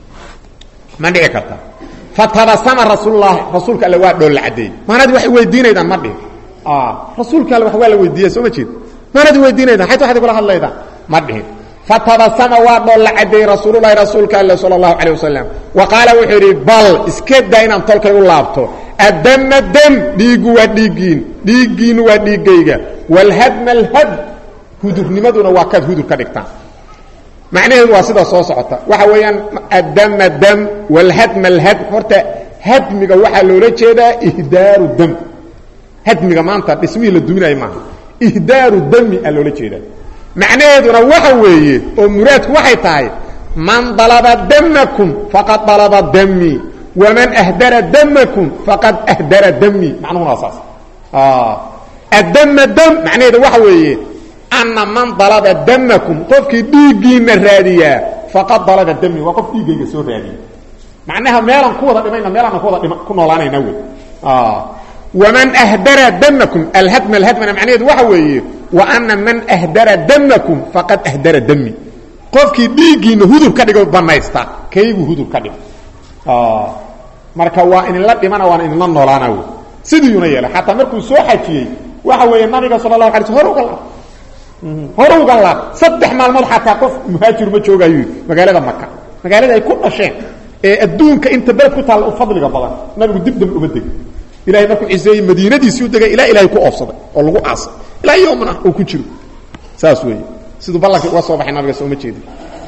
ma dhici karta fatabasama rasuulullah rasuulka alla waa dhool cadeey maanad wax weydiinaydan ma dhig ah rasuulka alla wax waa la weydiiyay soo ma jeed maanad weydiinaydan xayta waxa kula hadlayda ma dhig fatabasama waa dhool cadeey rasuulullah rasuulka alla sallallahu alayhi wasallam wa qala wuxuu bal iskada inaan tolkay u laabto adam dam dhiigu waa dhiigiin dhiigiin waa dhiigayga wal hadma al had hudurnimaduna waa ka hudur ka dhigtaan macnaheedu waa sida soo socota waxa weeyaan adam dam wal hadma al had horta hadmiga waxa loola jeedaa ihdaaru dam hadmiga maanta dhismihi la duminay ma ihdaaru dami loola jeedaa macnaheeduna waxa weeye oo muraadku waxay tahay man dalaba damakum faqad dalaba dami ومن أهدر دمكم فقد أهدر دمي معنى هنا أساس آه. الدم الدم معنى هذا وحوي أن من ضرب دمكم قفك ديجين الرادية فقد ضرب دمي وقف ديجين سور رادية معناها ميلا قوة دمينا ميلا قوة كنا لانا ينوي آه. ومن أهدر دمكم الهدم الهدم معنى هذا وحوي وأن من أهدر دمكم فقد أهدر دمي قفك ديجين هدو كدقوا بمايستا كيف هدو كدقوا آه. marka waa in la dhimana waa in la noolaana way sidii uu yeelay hatta markuu soo xajiyay waxa weeye nabiga sallallahu alayhi wasallam horugal horugal saddex maalmood hatta qof muhaajir ma joogayo magaalada Makka magaalada ay ku dhasheen ee adduunka inta bal ku taal u fadliga badan nabigu dib dib uga degay ilaahay markuu ciisay madiinadiisii u degay ilaa ilaahay ku oofsaday oo lagu aasay ilaa yoomna uu ku jiro saas weeye sidoo ballanka waa soo baxay nabiga soo ma jeedin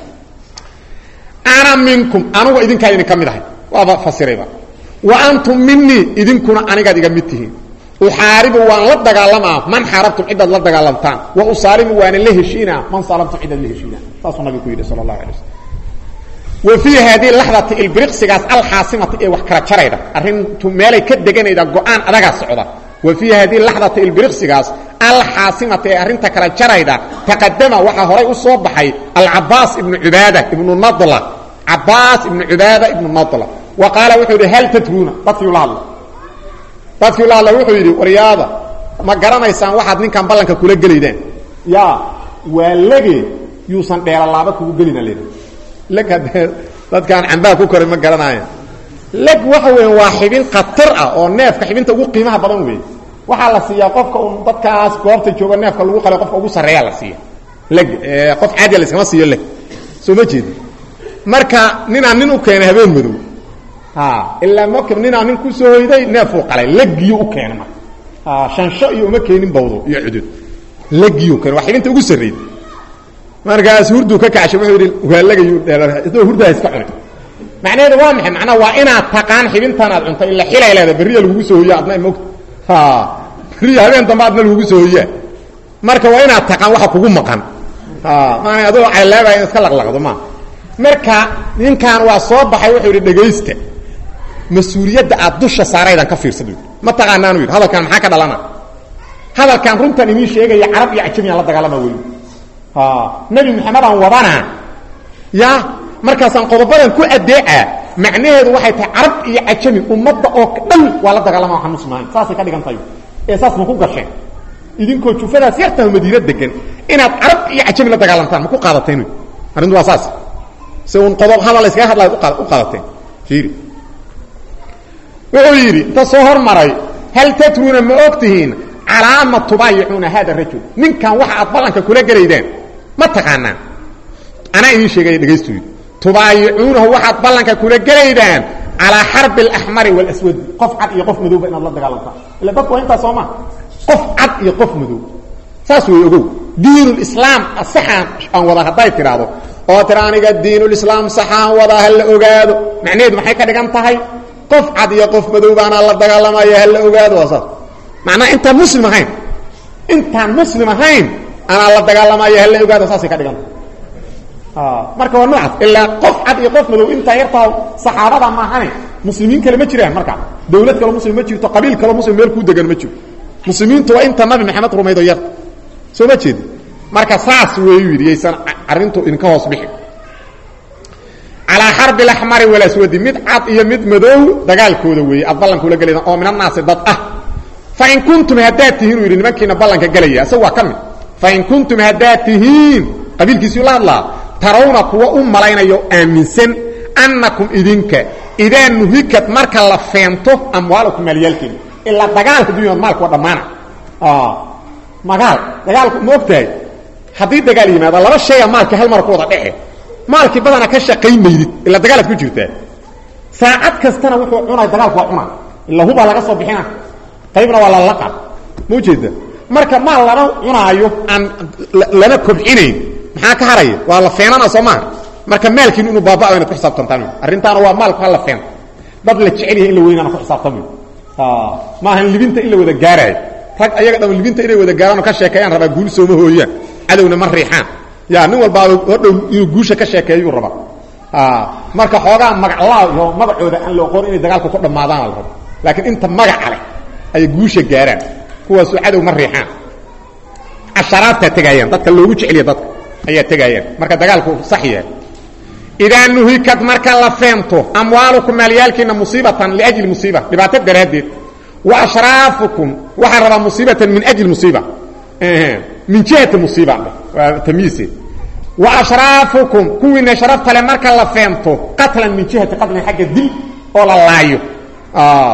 ana minkum anu idinka idin kamidahay waa fasirayba wa antum minni idinkuna aniga diga midtihiin uxaaribu waan la dagaalama man xarabtum idad la dagaalamtaan wa usalimu waan la heshiina man salamtu idad la heshiina taasoo nabigu yiri sallallahu alayhi wasallam wa fi hadhihi lahzati albriqsigas alhasimati ee wax kala jarayda arintu meelay ka deganayda go'aan adaga socda wa fi hadhihi lahzati albriqsigas alhasimati ee arinta kala jarayda taqaddama waxa horay u soo baxay al-Abbas ibn Ubaada ibn Nadla Abbas ibn Ubaada ibn Nadla وقال وحده هل تدرون dadkii ula hadlay dadkii ula hadlay wuxuu yiri wariyada ma garanaysaan waxaad ninkan ballanka kula galeydeen ya walage yuusan dheer laaba kugu galina leeyahay laga dadkan cambaa ku koray ma garanaayaan lag waxa weyn waa xibin qatar ah oo neefka xibinta ugu qiimaha badan weey waxa la siiyaa qofka uu dadkaas goobta jooga neefka lagu qalay qofka ugu sareeya la siiyaa lag qof caadi la iskama siiyo lag soo ma jeed marka nin aan nin u keenay habeen madow ها الا ممكن نينا من كو سو هيداي نيفو قلay lagiyo u keenay ma ha shansho iyo uma keenin bawdo iyo cudud lagiyo keen wax inta ugu sareeyay markaas hurdu ka kaashay wuxuu yiri waa lagayo dheerar idoo hurdaa iska cunay macnaheedu waa maxay macna waa inaad taqaan xibintan aad cunto illa xilayleeda bariya lagu soo hooyaa adna moog ha bariya habeen damaadna lagu soo hooyaa marka waa inaad taqaan waxa kugu maqan ha ma adoo ay leeyahay iska laqlaqdo ma marka ninkan waa soo baxay wuxuu yiri dhageysta مسؤوليته ادوشه سارaydan ka fiirsado ma taqaanaan wiil hadalkan maxaa ka dhalana hadalkan runtan inii sheegay arab iyo ajami la dagaalama weey ha nabi maxamed aan wadana ya markaasan qodobadan ku adeeca macnaheedu waxay tahay arab iyo ajami ummadda oo dhan waa la dagaalama waxaan musmaan saasay ka dhigan tahay ee saas ma ku gashay idinkoo jufadaas yarta madiina degan inaad arab iyo ajami la dagaalantaan ma ku qaadateen arintu waa saas soo un qodob hadal iska hadlay u qaadateen fiiri ويري تصهر مري هل تترون ما اوقتهين علامه تبايعون هذا الرجل من كان واحد بلانك كولا غريدين ما تقانا انا اي شيء دغيستو تبايعونه واحد بلانك كولا غريدين على حرب الاحمر والاسود قف عد يقف مذوب ان الله دغالتا الا بقوا انت سوما قف عد يقف مذوب ساسو يغو دين الاسلام الصحان ان ودا هداي تيرادو oo tiraaniga diinul islaam saxaan wada hal ogaado macnaheedu maxay ka dhigan tahay qof cad iyo qof madow baan la dagaalamaya hal ogaado wasaas macna inta muslim ahayn inta muslim ahayn ana la dagaalamaya hal ogaado saas ka dhigan ah marka waa nooc illa qof cad iyo qof madow inta yartaa saxaabada ma ahayn muslimiin kale ma jiraan marka dawlad kale muslim ma jirto qabiil kale muslim meel ku degan ma jiro muslimiintu waa inta nabi maxamed rumaydo yar soo ma jeed marka saas way yiriyaysan arintu in ka hoos bixi على حرب الاحمر والاسود مد عاد iyo mid madow dagaalkooda weey abalanku la galay oo min naas dad ah fa in kuntum hadatihin wirin nimankina balanka galaya sawa kamid fa in kuntum hadatihin qabilkiisu la hadla tarawna kuwa um malaynayo aaminsan annakum idinka idaa nuhikat marka la feento amwaalakum maalyaalkiina ilaa dagaalka dunyada maalku waa dhammaana magaal dagaalku ma ogtahay haddii dagaal yimaado laba shaya maalka hal mar ku wada dhece maalkii badana ka shaqaymaydid ilaa dagaalaad ku jirtaa saacad kastana wuxuu cunay dagaalku waa cunaa ilaa hubaa laga soo bixina qaybna waa la laqab ma ujeeda marka maal lana cunaayo aan lana kobcinayn maxaa ka haraya waa la feenana soo maaha marka maalkiin inuu baaba'o inaad ku xisaabtantaan arrintaana waa maalku hal la feen dad la jecel yahay in la weynaana ku xisaabtamo maahan libinta in la wada gaaraayo rag ayaga dham libinta inay wada gaaraan ka sheekeeyaan rabaa guul sooma hooyaan cadowna ma riixaan yaa nin walba oo dhow inuu guusha ka sheekeeyo rabaa ah marka xoogaa magaclaa iyo magacooda aan loo qorin inay dagaalku ku dhamaadaan la rabo laakiin inta magac leh ay guusha gaaraan kuwaas cadow ma riixaan asharaadta tagayaan dadka loogu jeceliyo dadka ayaa tagayaan marka dagaalku sax yahay idaa nuhikat marka la feento amwaalukum maalyaalkiina musiibatan liajli musiiba dhibaato daraadeed wa ashraafukum waxa raba musiibatan min ajli musiiba eh min jihati musiiba wa tamyiisi wa ashraafukum kuwina sharafta le marka la feento qatlan min jihati qatlan xagga dil oo la laayo ah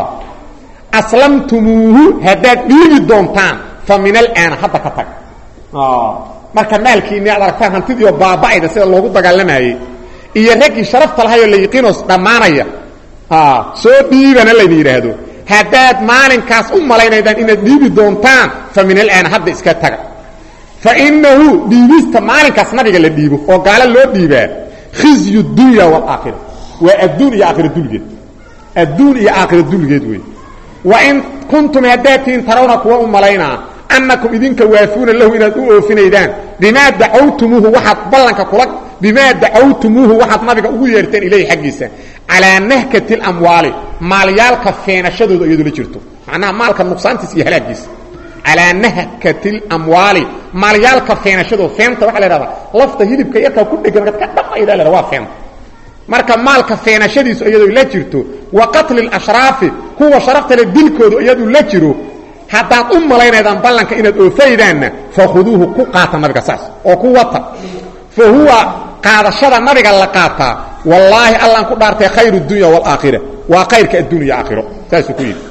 aslamtumuhu hadad dhiibi doontaan fa min al-aan hadda ka tag ah marka maalkiina aad aragtaan hantidii baaba'ayda sida loogu dagaalamayay iyo ragii sharafta lahayo la yaqiinos dhamaanaya ha soo dhiibana la yiraahdo hadaad maalinkaas u malaynaydan inaad dhiibi doontaan fa min al-aan hadda iska taga fa innahu dhiibista maalinkaas nabiga la dhiibo oo gaala loo dhiibaa khizyu dunya wal aakhirah wa ad-dunya aakhirah dulgeed ad-dunya aakhirah dulgeed way wa in kuntum hadatin tarawna kuwa u malayna annakum idinka waafuna lahu inaad u oofinaydaan bima da'awtumuhu waxad ballanka kula bima da'awtumuhu waxad nabiga ugu yeerteen ilay xaqiisa ala nahkati al-amwali maalyaalka feenashadooda iyadu la jirto macnaha maalka nuqsaantiis iyo halaagiis ala nahkati al-amwali maalyaalka feenashadooda feenta waxa la yiraahdaa lafta hilibka yarka ku dhigan ka dhaqayda la waa feenta marka maalka feenashadiisu iyadu la jirto wa qatl al-ashraf huwa sharafta dilkooda iyadu la jiro haddaad u malaynaydan ballanka inaad oofaydaanna fakhuduuhu ku qaata nabiga saas oo ku wata fa huwa qaadashada nabiga la qaataa wallaahi allaan ku dhaartay khayru dunya wal aakhirah waa khayrka adduunya aakhiro saas ku yiri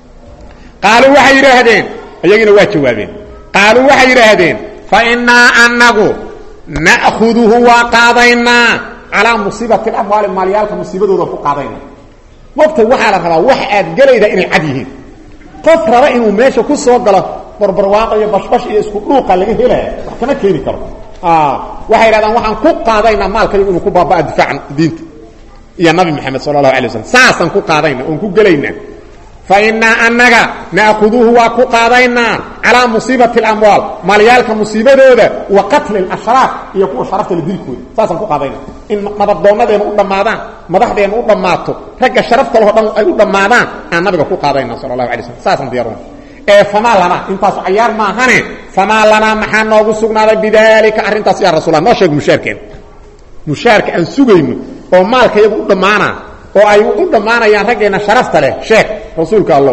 qaaluu waxay yiraahdeen ayagina waa jawaabeen qaaluu waxay yiraahdeen fa inna annagu na'khuduhu wa qaadayna ala musibati al-amwal maaliyalka musibadooda ku qaadayna waqti waxa la rabaa wax aad galayda inay cad yihiin qof raba inuu meesha ku soo galo barbarwaaqo iyo bashbash iyo isku dhuuqa laga helay wax kama keeni karo ah waxay yiraahdaan waxaan ku qaadayna maalka inuu ku baabaa difaacan diinta iyo nabi maxamed sallallahu alayhi wasallam saasan ku qaadayna oo ku galayna fa inna annaga naaquduhu wa ku qaadayna ala musibati al-amwal maaliyalka musibadooda wa qatl al-ashraf iyo ku sharafta dilkooda saasan ku qaadayna in madaxdoonadeena u dhamaadaan madaxdeena u dhamaato ragga sharafta loo dhan ay u dhamaadaan aan nabiga ku qaadayna sallallahu alayhi wasallam saasan diyaarun ee fama lana intaas ciyaar ma ahane fama lana maxaa noogu sugnaaday bidaalika arintaas ya rasuulullah noo sheeg mushaarkeen mushaarka aan sugayno oo maalka iyagu u dhamaana oo ay u dhamaanayaan raggeena sharafta leh sheeg rasuulka allah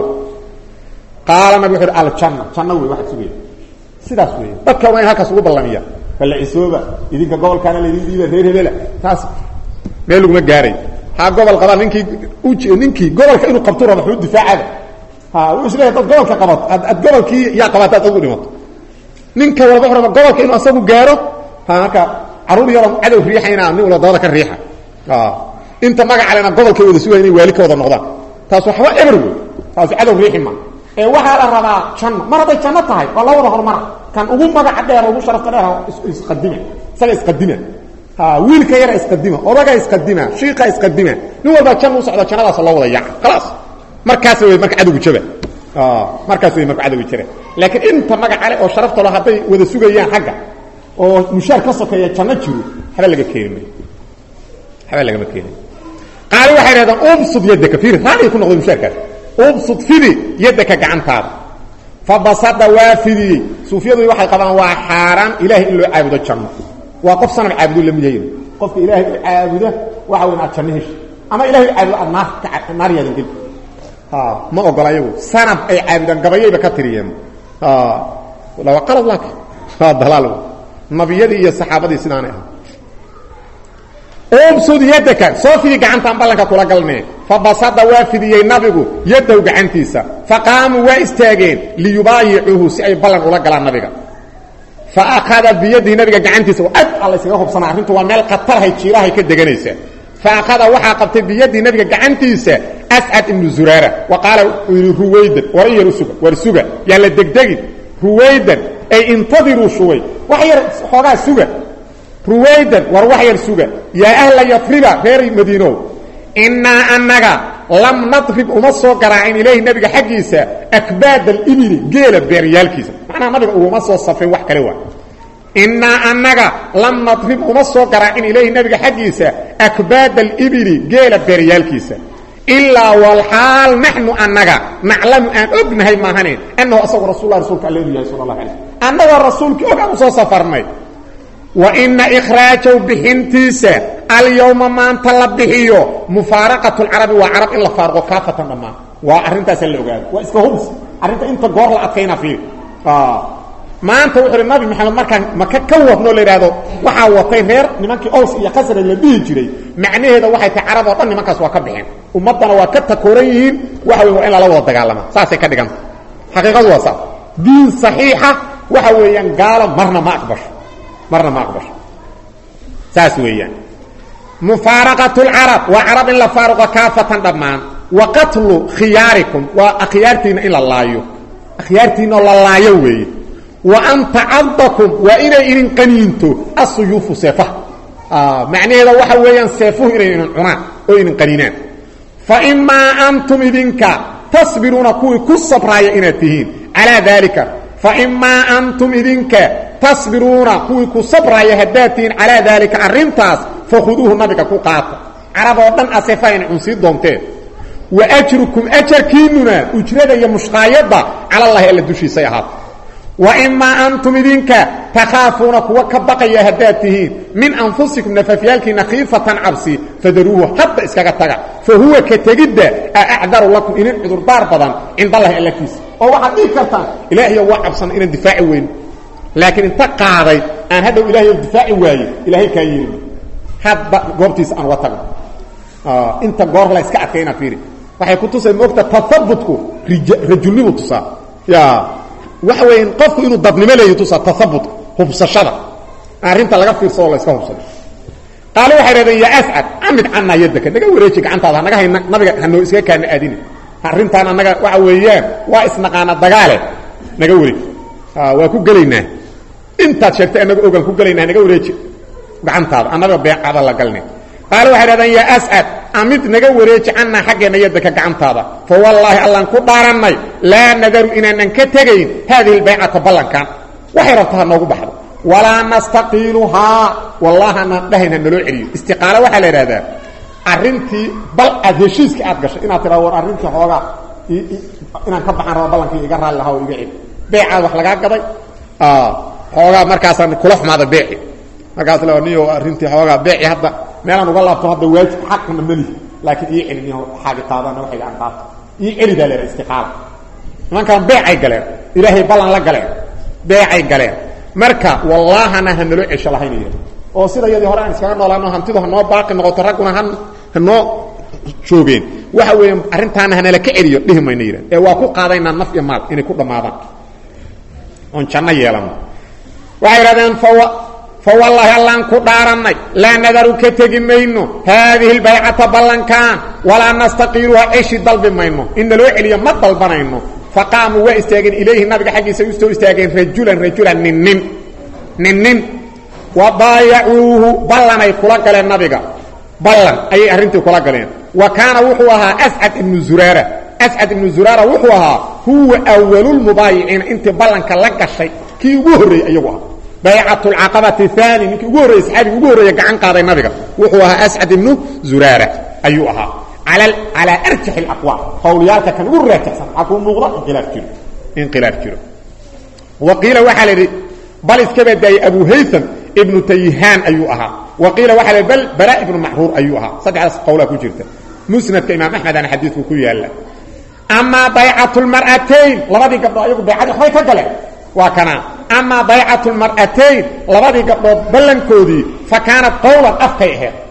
qaala nabi wuxuu al janna janna way wax sugay sidaas way dadka way halkaas ugu ballamiya bal isooba idinka gobolkaana la idin diiday reer hebela taas meel ugu ma gaaray ha gobol qaba ninkii u ninkii gobolka inuu qabto rabo wuxuu difaacada ha uu isleeyahay dad gobolka qabat ad gobolkii yaa qabata ugu dhimato ninka walba rabo gobolka inuu asagu gaaro ha marka caruur yar oo cadow riixayna nin wala dooda ka riixa ha inta magac alena gobolka wada sugay inay waali ka wada noqdaan taas waxa eber wey taas cadow riixima ee waxa la rabaa janno marada janno tahay waa la wada hormar kan ugu magac dheer ugu sharafta dheer isqadima saga isqadima ha wiilka yar isqadima odaga isqadima shiiqa isqadima nin walba janno socdo jannadaas la wada yaa خلاص markaas way marka cadow jaba ah markaas way marka cadow jira laakiin inta magac ale oo sharafta loo haday wada sugayaan xagga oo mushaar ka sokeeya janno jiro haba laga keenay haba laga keenay qaali waxa yiraahdaan ubsud yadaka fiir raadi ku noqdo mushaarka ubsud fidi yadaka gacantaada fa basada wafidi suufiyadu waxay qabaan waa xaraan ilaahi in loo caabudo janno waa qof sanad caabudo lamiyeen qofka ilaahi caabudo waxa weyn janno hesh ama ilaahi caabudo annaar ka naariyada dib ha ma ogolayo sanad ay caabudan gabayayba ka tiriyeen ha wala qalad lak ha dalal nabiyadii iyo saxaabadii sidaan ah ubsud yadaka soofi gacantan ballanka kula galnay fabasada waafidiyay nabigu yadaw gacantiisa faqaamu wa istaageen liyubaayicuhu si ay ballan ula galaan nabiga fa akhada bi yadihi nabiga gacantiisa wad alla isaga hubsana arintu waa meel qatar hay jiirahay ka deganaysa fa akhada waxa qabtay bi yadihi nabiga gacantiisa as'ad ibn zurara wa qala ruwaydan wariya rusuga warsuga yalla degdegi ruwaydan ay intadiru shuway waxyar xogaa suga ruwaydan war waxyar suga ya ahla yafriba reer madiino inna annaga lam nadrib uma soo garaacin ilayhi nabiga xaqiisa akbaad al-ibli geela beeryaalkiisa macna nabiga uma soo safay wax kale waa inna annaga lam nadrib uma soo garaacin ilayhi nabiga xaqiisa akbaad al-ibli geela beeryaalkiisa illa wal hal nahnu annaga na'lamu an ognahay ma hanin annahu asagu rasuulullah rasuulka sallallahu alayhi annaga rasuulki oga soo safarnay wa inna ikhrajahu bihintisa al-yawma man talabihiyo mufaraqatu al-arab wa arab illa farqo kafatan dama wa arintaas la ogaado wa iska hubs arinta inta goor la adkayna fiir ah maanta wuxuu nabi maxamed markaan maka ka wadno leeyaado waxa watay reer nimankii ows iyo qasr la dhihi jiray macnaheeda waxay tahay arab oo dhan nimankaas waa ka bixin ummadana waa ka takooran yihiin waxa weeye in la wada dagaalama saasay ka dhigan xaqiiqadu waa sax diin saxiixa waxa weeyaan gaala marna ma aqbasho marna ma aqbasho saas weeyaan mufaraqatu al-arab wa arab illa farqa kafatan damaan wa qatlu khiyarikum wa akhyartina ila laayo akhyartina la laayo weey wa anta abdakum wa ila in qanintu as-suyuf safa ah macnaheeda waxa weeyaan seefuhu inay cunaan oo in qaninaan fa imma antum idinka tasbiruna kuwi ku sabraya inatihin ala dalika fa imma antum idinka tasbiruna kuwi ku sabraya hadatin ala dalika arintaas fakhuduhu nabika ku qaata arab oo dhan asefayn unsi doonteen wa ajrukum ajrkinuna ujrada ya mushqayada ala allah ila dushiisay ahaat wa imma antum idinka takhafuna kuwa ka baqaya hadatihin min anfusikum nafafiyalkina khifatan absi fadaruhu hatta iskaga taga fa huwa katagida a'daru lakum in udur dar badan inda allah ila kis oo waxa dhig kartaan ilaahiy waa absan in difaaci weyn laakiin inta qaaday aan hada ilaahiy difaaci waayo ilaahiy ka yeelay hadda goobtiis aan watago ah inta goor la iska adkayna fiiri waxay ku tusay moogta tathabbutku rajulnimu tusa ya waxa weyn qofku inuu dadnimo leeyahay tusa tathabbut hubsashada arinta laga fiirsado la iska hubsado qaali waxa reedan ya as'ad amid anna yadaka naga wareeji gacantaada naga hayna nabiga hanoo iska kaan aadini arintan anaga waxa weeyaan waa isnaqaana dagaale naga wareeji ah waa ku galeynaa inta sheegtay anaga ogan ku galeynaa naga wareeji gacantaada anaga beecada la galnay qaal waxa radan ya as'ad amid naga wareeji anna xaqeena yadaka gacantaada fa wallahi allan ku dhaaranay la nadaru inaan ka tagayn hadii bay'ata ballankan waxay rabtaa noogu baxdo wala nastaqiluha wallahi ana dhahayna naloo celiyo istiqaala waxa la yiraahdaa arintii bal adheshiiska aad gashay inaad tira war arintii xooga inaan ka baxan rabo ballankii iga raal lahaa iga cid beeca wax laga gaday ah xooga markaas aan kula xumaada beeci markaas la niyo arintii xooga beeci hadda meelan uga laabto hadda waajib xaqna mali laakiin ii cilmiyo xaq qaadana waxay aan qaato ii cilida leeyahay istiqaala man kan beecay galeen ilaahay ballan la galeen beecay galeen marka wallahi ana hanalo cisho lahaynaya oo sida yadii hore aan iskaga noolaano hantidu hanoo baaqi noqoto raguna han hanoo joogeen waxa weeyaan arintaana hanala ka celiyo dhihimayna yiraan ee waa ku qaadayna naf iyo maal inay ku dhamaadaan on janna yeelan waxa yiraahdeen fawa فوالله الله انكو دارناي لا نذر كتجمينو هذه البيعه بلنكان ولا نستقيلها ايش طلب مينو ان لو علي ما طلبناينو فقاموا واستاجن اليه النبي حقي سيستو استاجن رجلا رجلا ننن ننن وبايعوه بلناي كلا كلا النبي بلن اي ارنتي كلا كلا وكان وحوها اسعد بن زراره اسعد بن زراره وحوها هو اول المبايعين انت بلنك لغشي كي وهري ايوه بيعة العقبة الثاني نكي وغوري اسحابي وغوري يقعن قاضي النبي وحوها أسعد بن زرارة أيوها على على أرجح الأقوال قوليالك كان وغوري تحسن أكون مغضى انقلاف كيلو انقلاف كيلو وقيل وحل بل اسكبت داي أبو هيثم ابن تيهان أيوها وقيل وحل بل براء ابن محرور أيوها صدع قولك وجرته مسند إمام أحمد أنا حديثه كوي هلا أما بيعة المرأتين لبدي قبل أيوه بيعة خيطة قلت وكان أما بيعة المرأتين لبدي قبل بلنكودي فكانت قولا أفقيها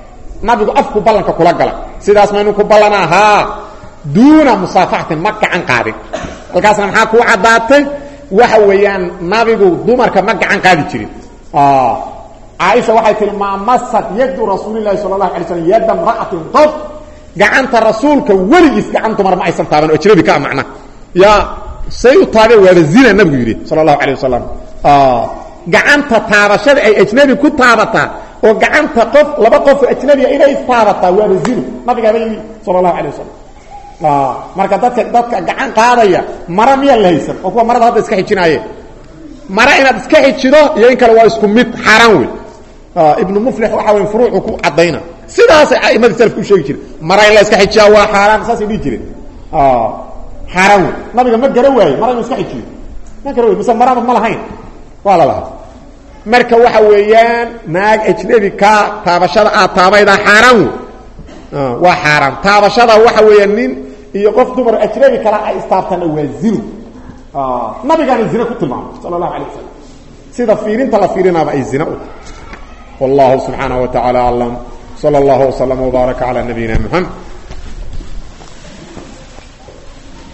nabigu afku ballanka kula gala sidaas ma inuu ku ballanaa haa duuna musaafaxatin ma gacan qaadin halkaasna maxaa kuu caddaatay waxa weeyaan nabigu dumarka ma gacan qaadi jirin caaisha waxay tihi maa masad yadu rasuulillahi sala allahu alay slam yadda mra'atin qad gacanta rasuulka weligiis gacan dumar ma aysan taaban oo ajnabi ka macna yaa say u taabay waaba zina nabigu yidhi sala allahu alayh wasalam gacanta taabashada ay ajnabi ku taabataa oo gacanta qof laba qof ajnabiga inay istaabataa waaba zina nabigaaba yidhi sala allahu alayh wasalam marka dadka dadka gacan qaadaya mara miya la haysan oo kuwa marada hadda iska xijinaaye mara inaad iska xijido iyo in kale waa isku mid xaaraan wey ibnu muflix waxa weyn furuucu ku cadayna sidaas ay aimada salafku u sheegi jireen mara in la iska xijiyaa waa xaaraan saasay dhihi jireen xaaraan wey nabiga ma gara waaye mara inuu iska xijiyo ma gara waaye mise marana ma lahayn waa la lahaa marka waxa weeyaan naag ajnabi ka taabashada aad taabaydaa xaaraan wey waa xaaraan taabashada waxa weeyaan nin iyo qof dumar ajnabi kala ay istaabtana waa zino nabigaana zina ku tilmaamay sala allahu alay wasalam sida fiirinta la fiirinaaba ay zina u tahay wallahu subxaanahu wa tacaala aclam sala allahu waslama wbaaraka calaa nabiyina muxamed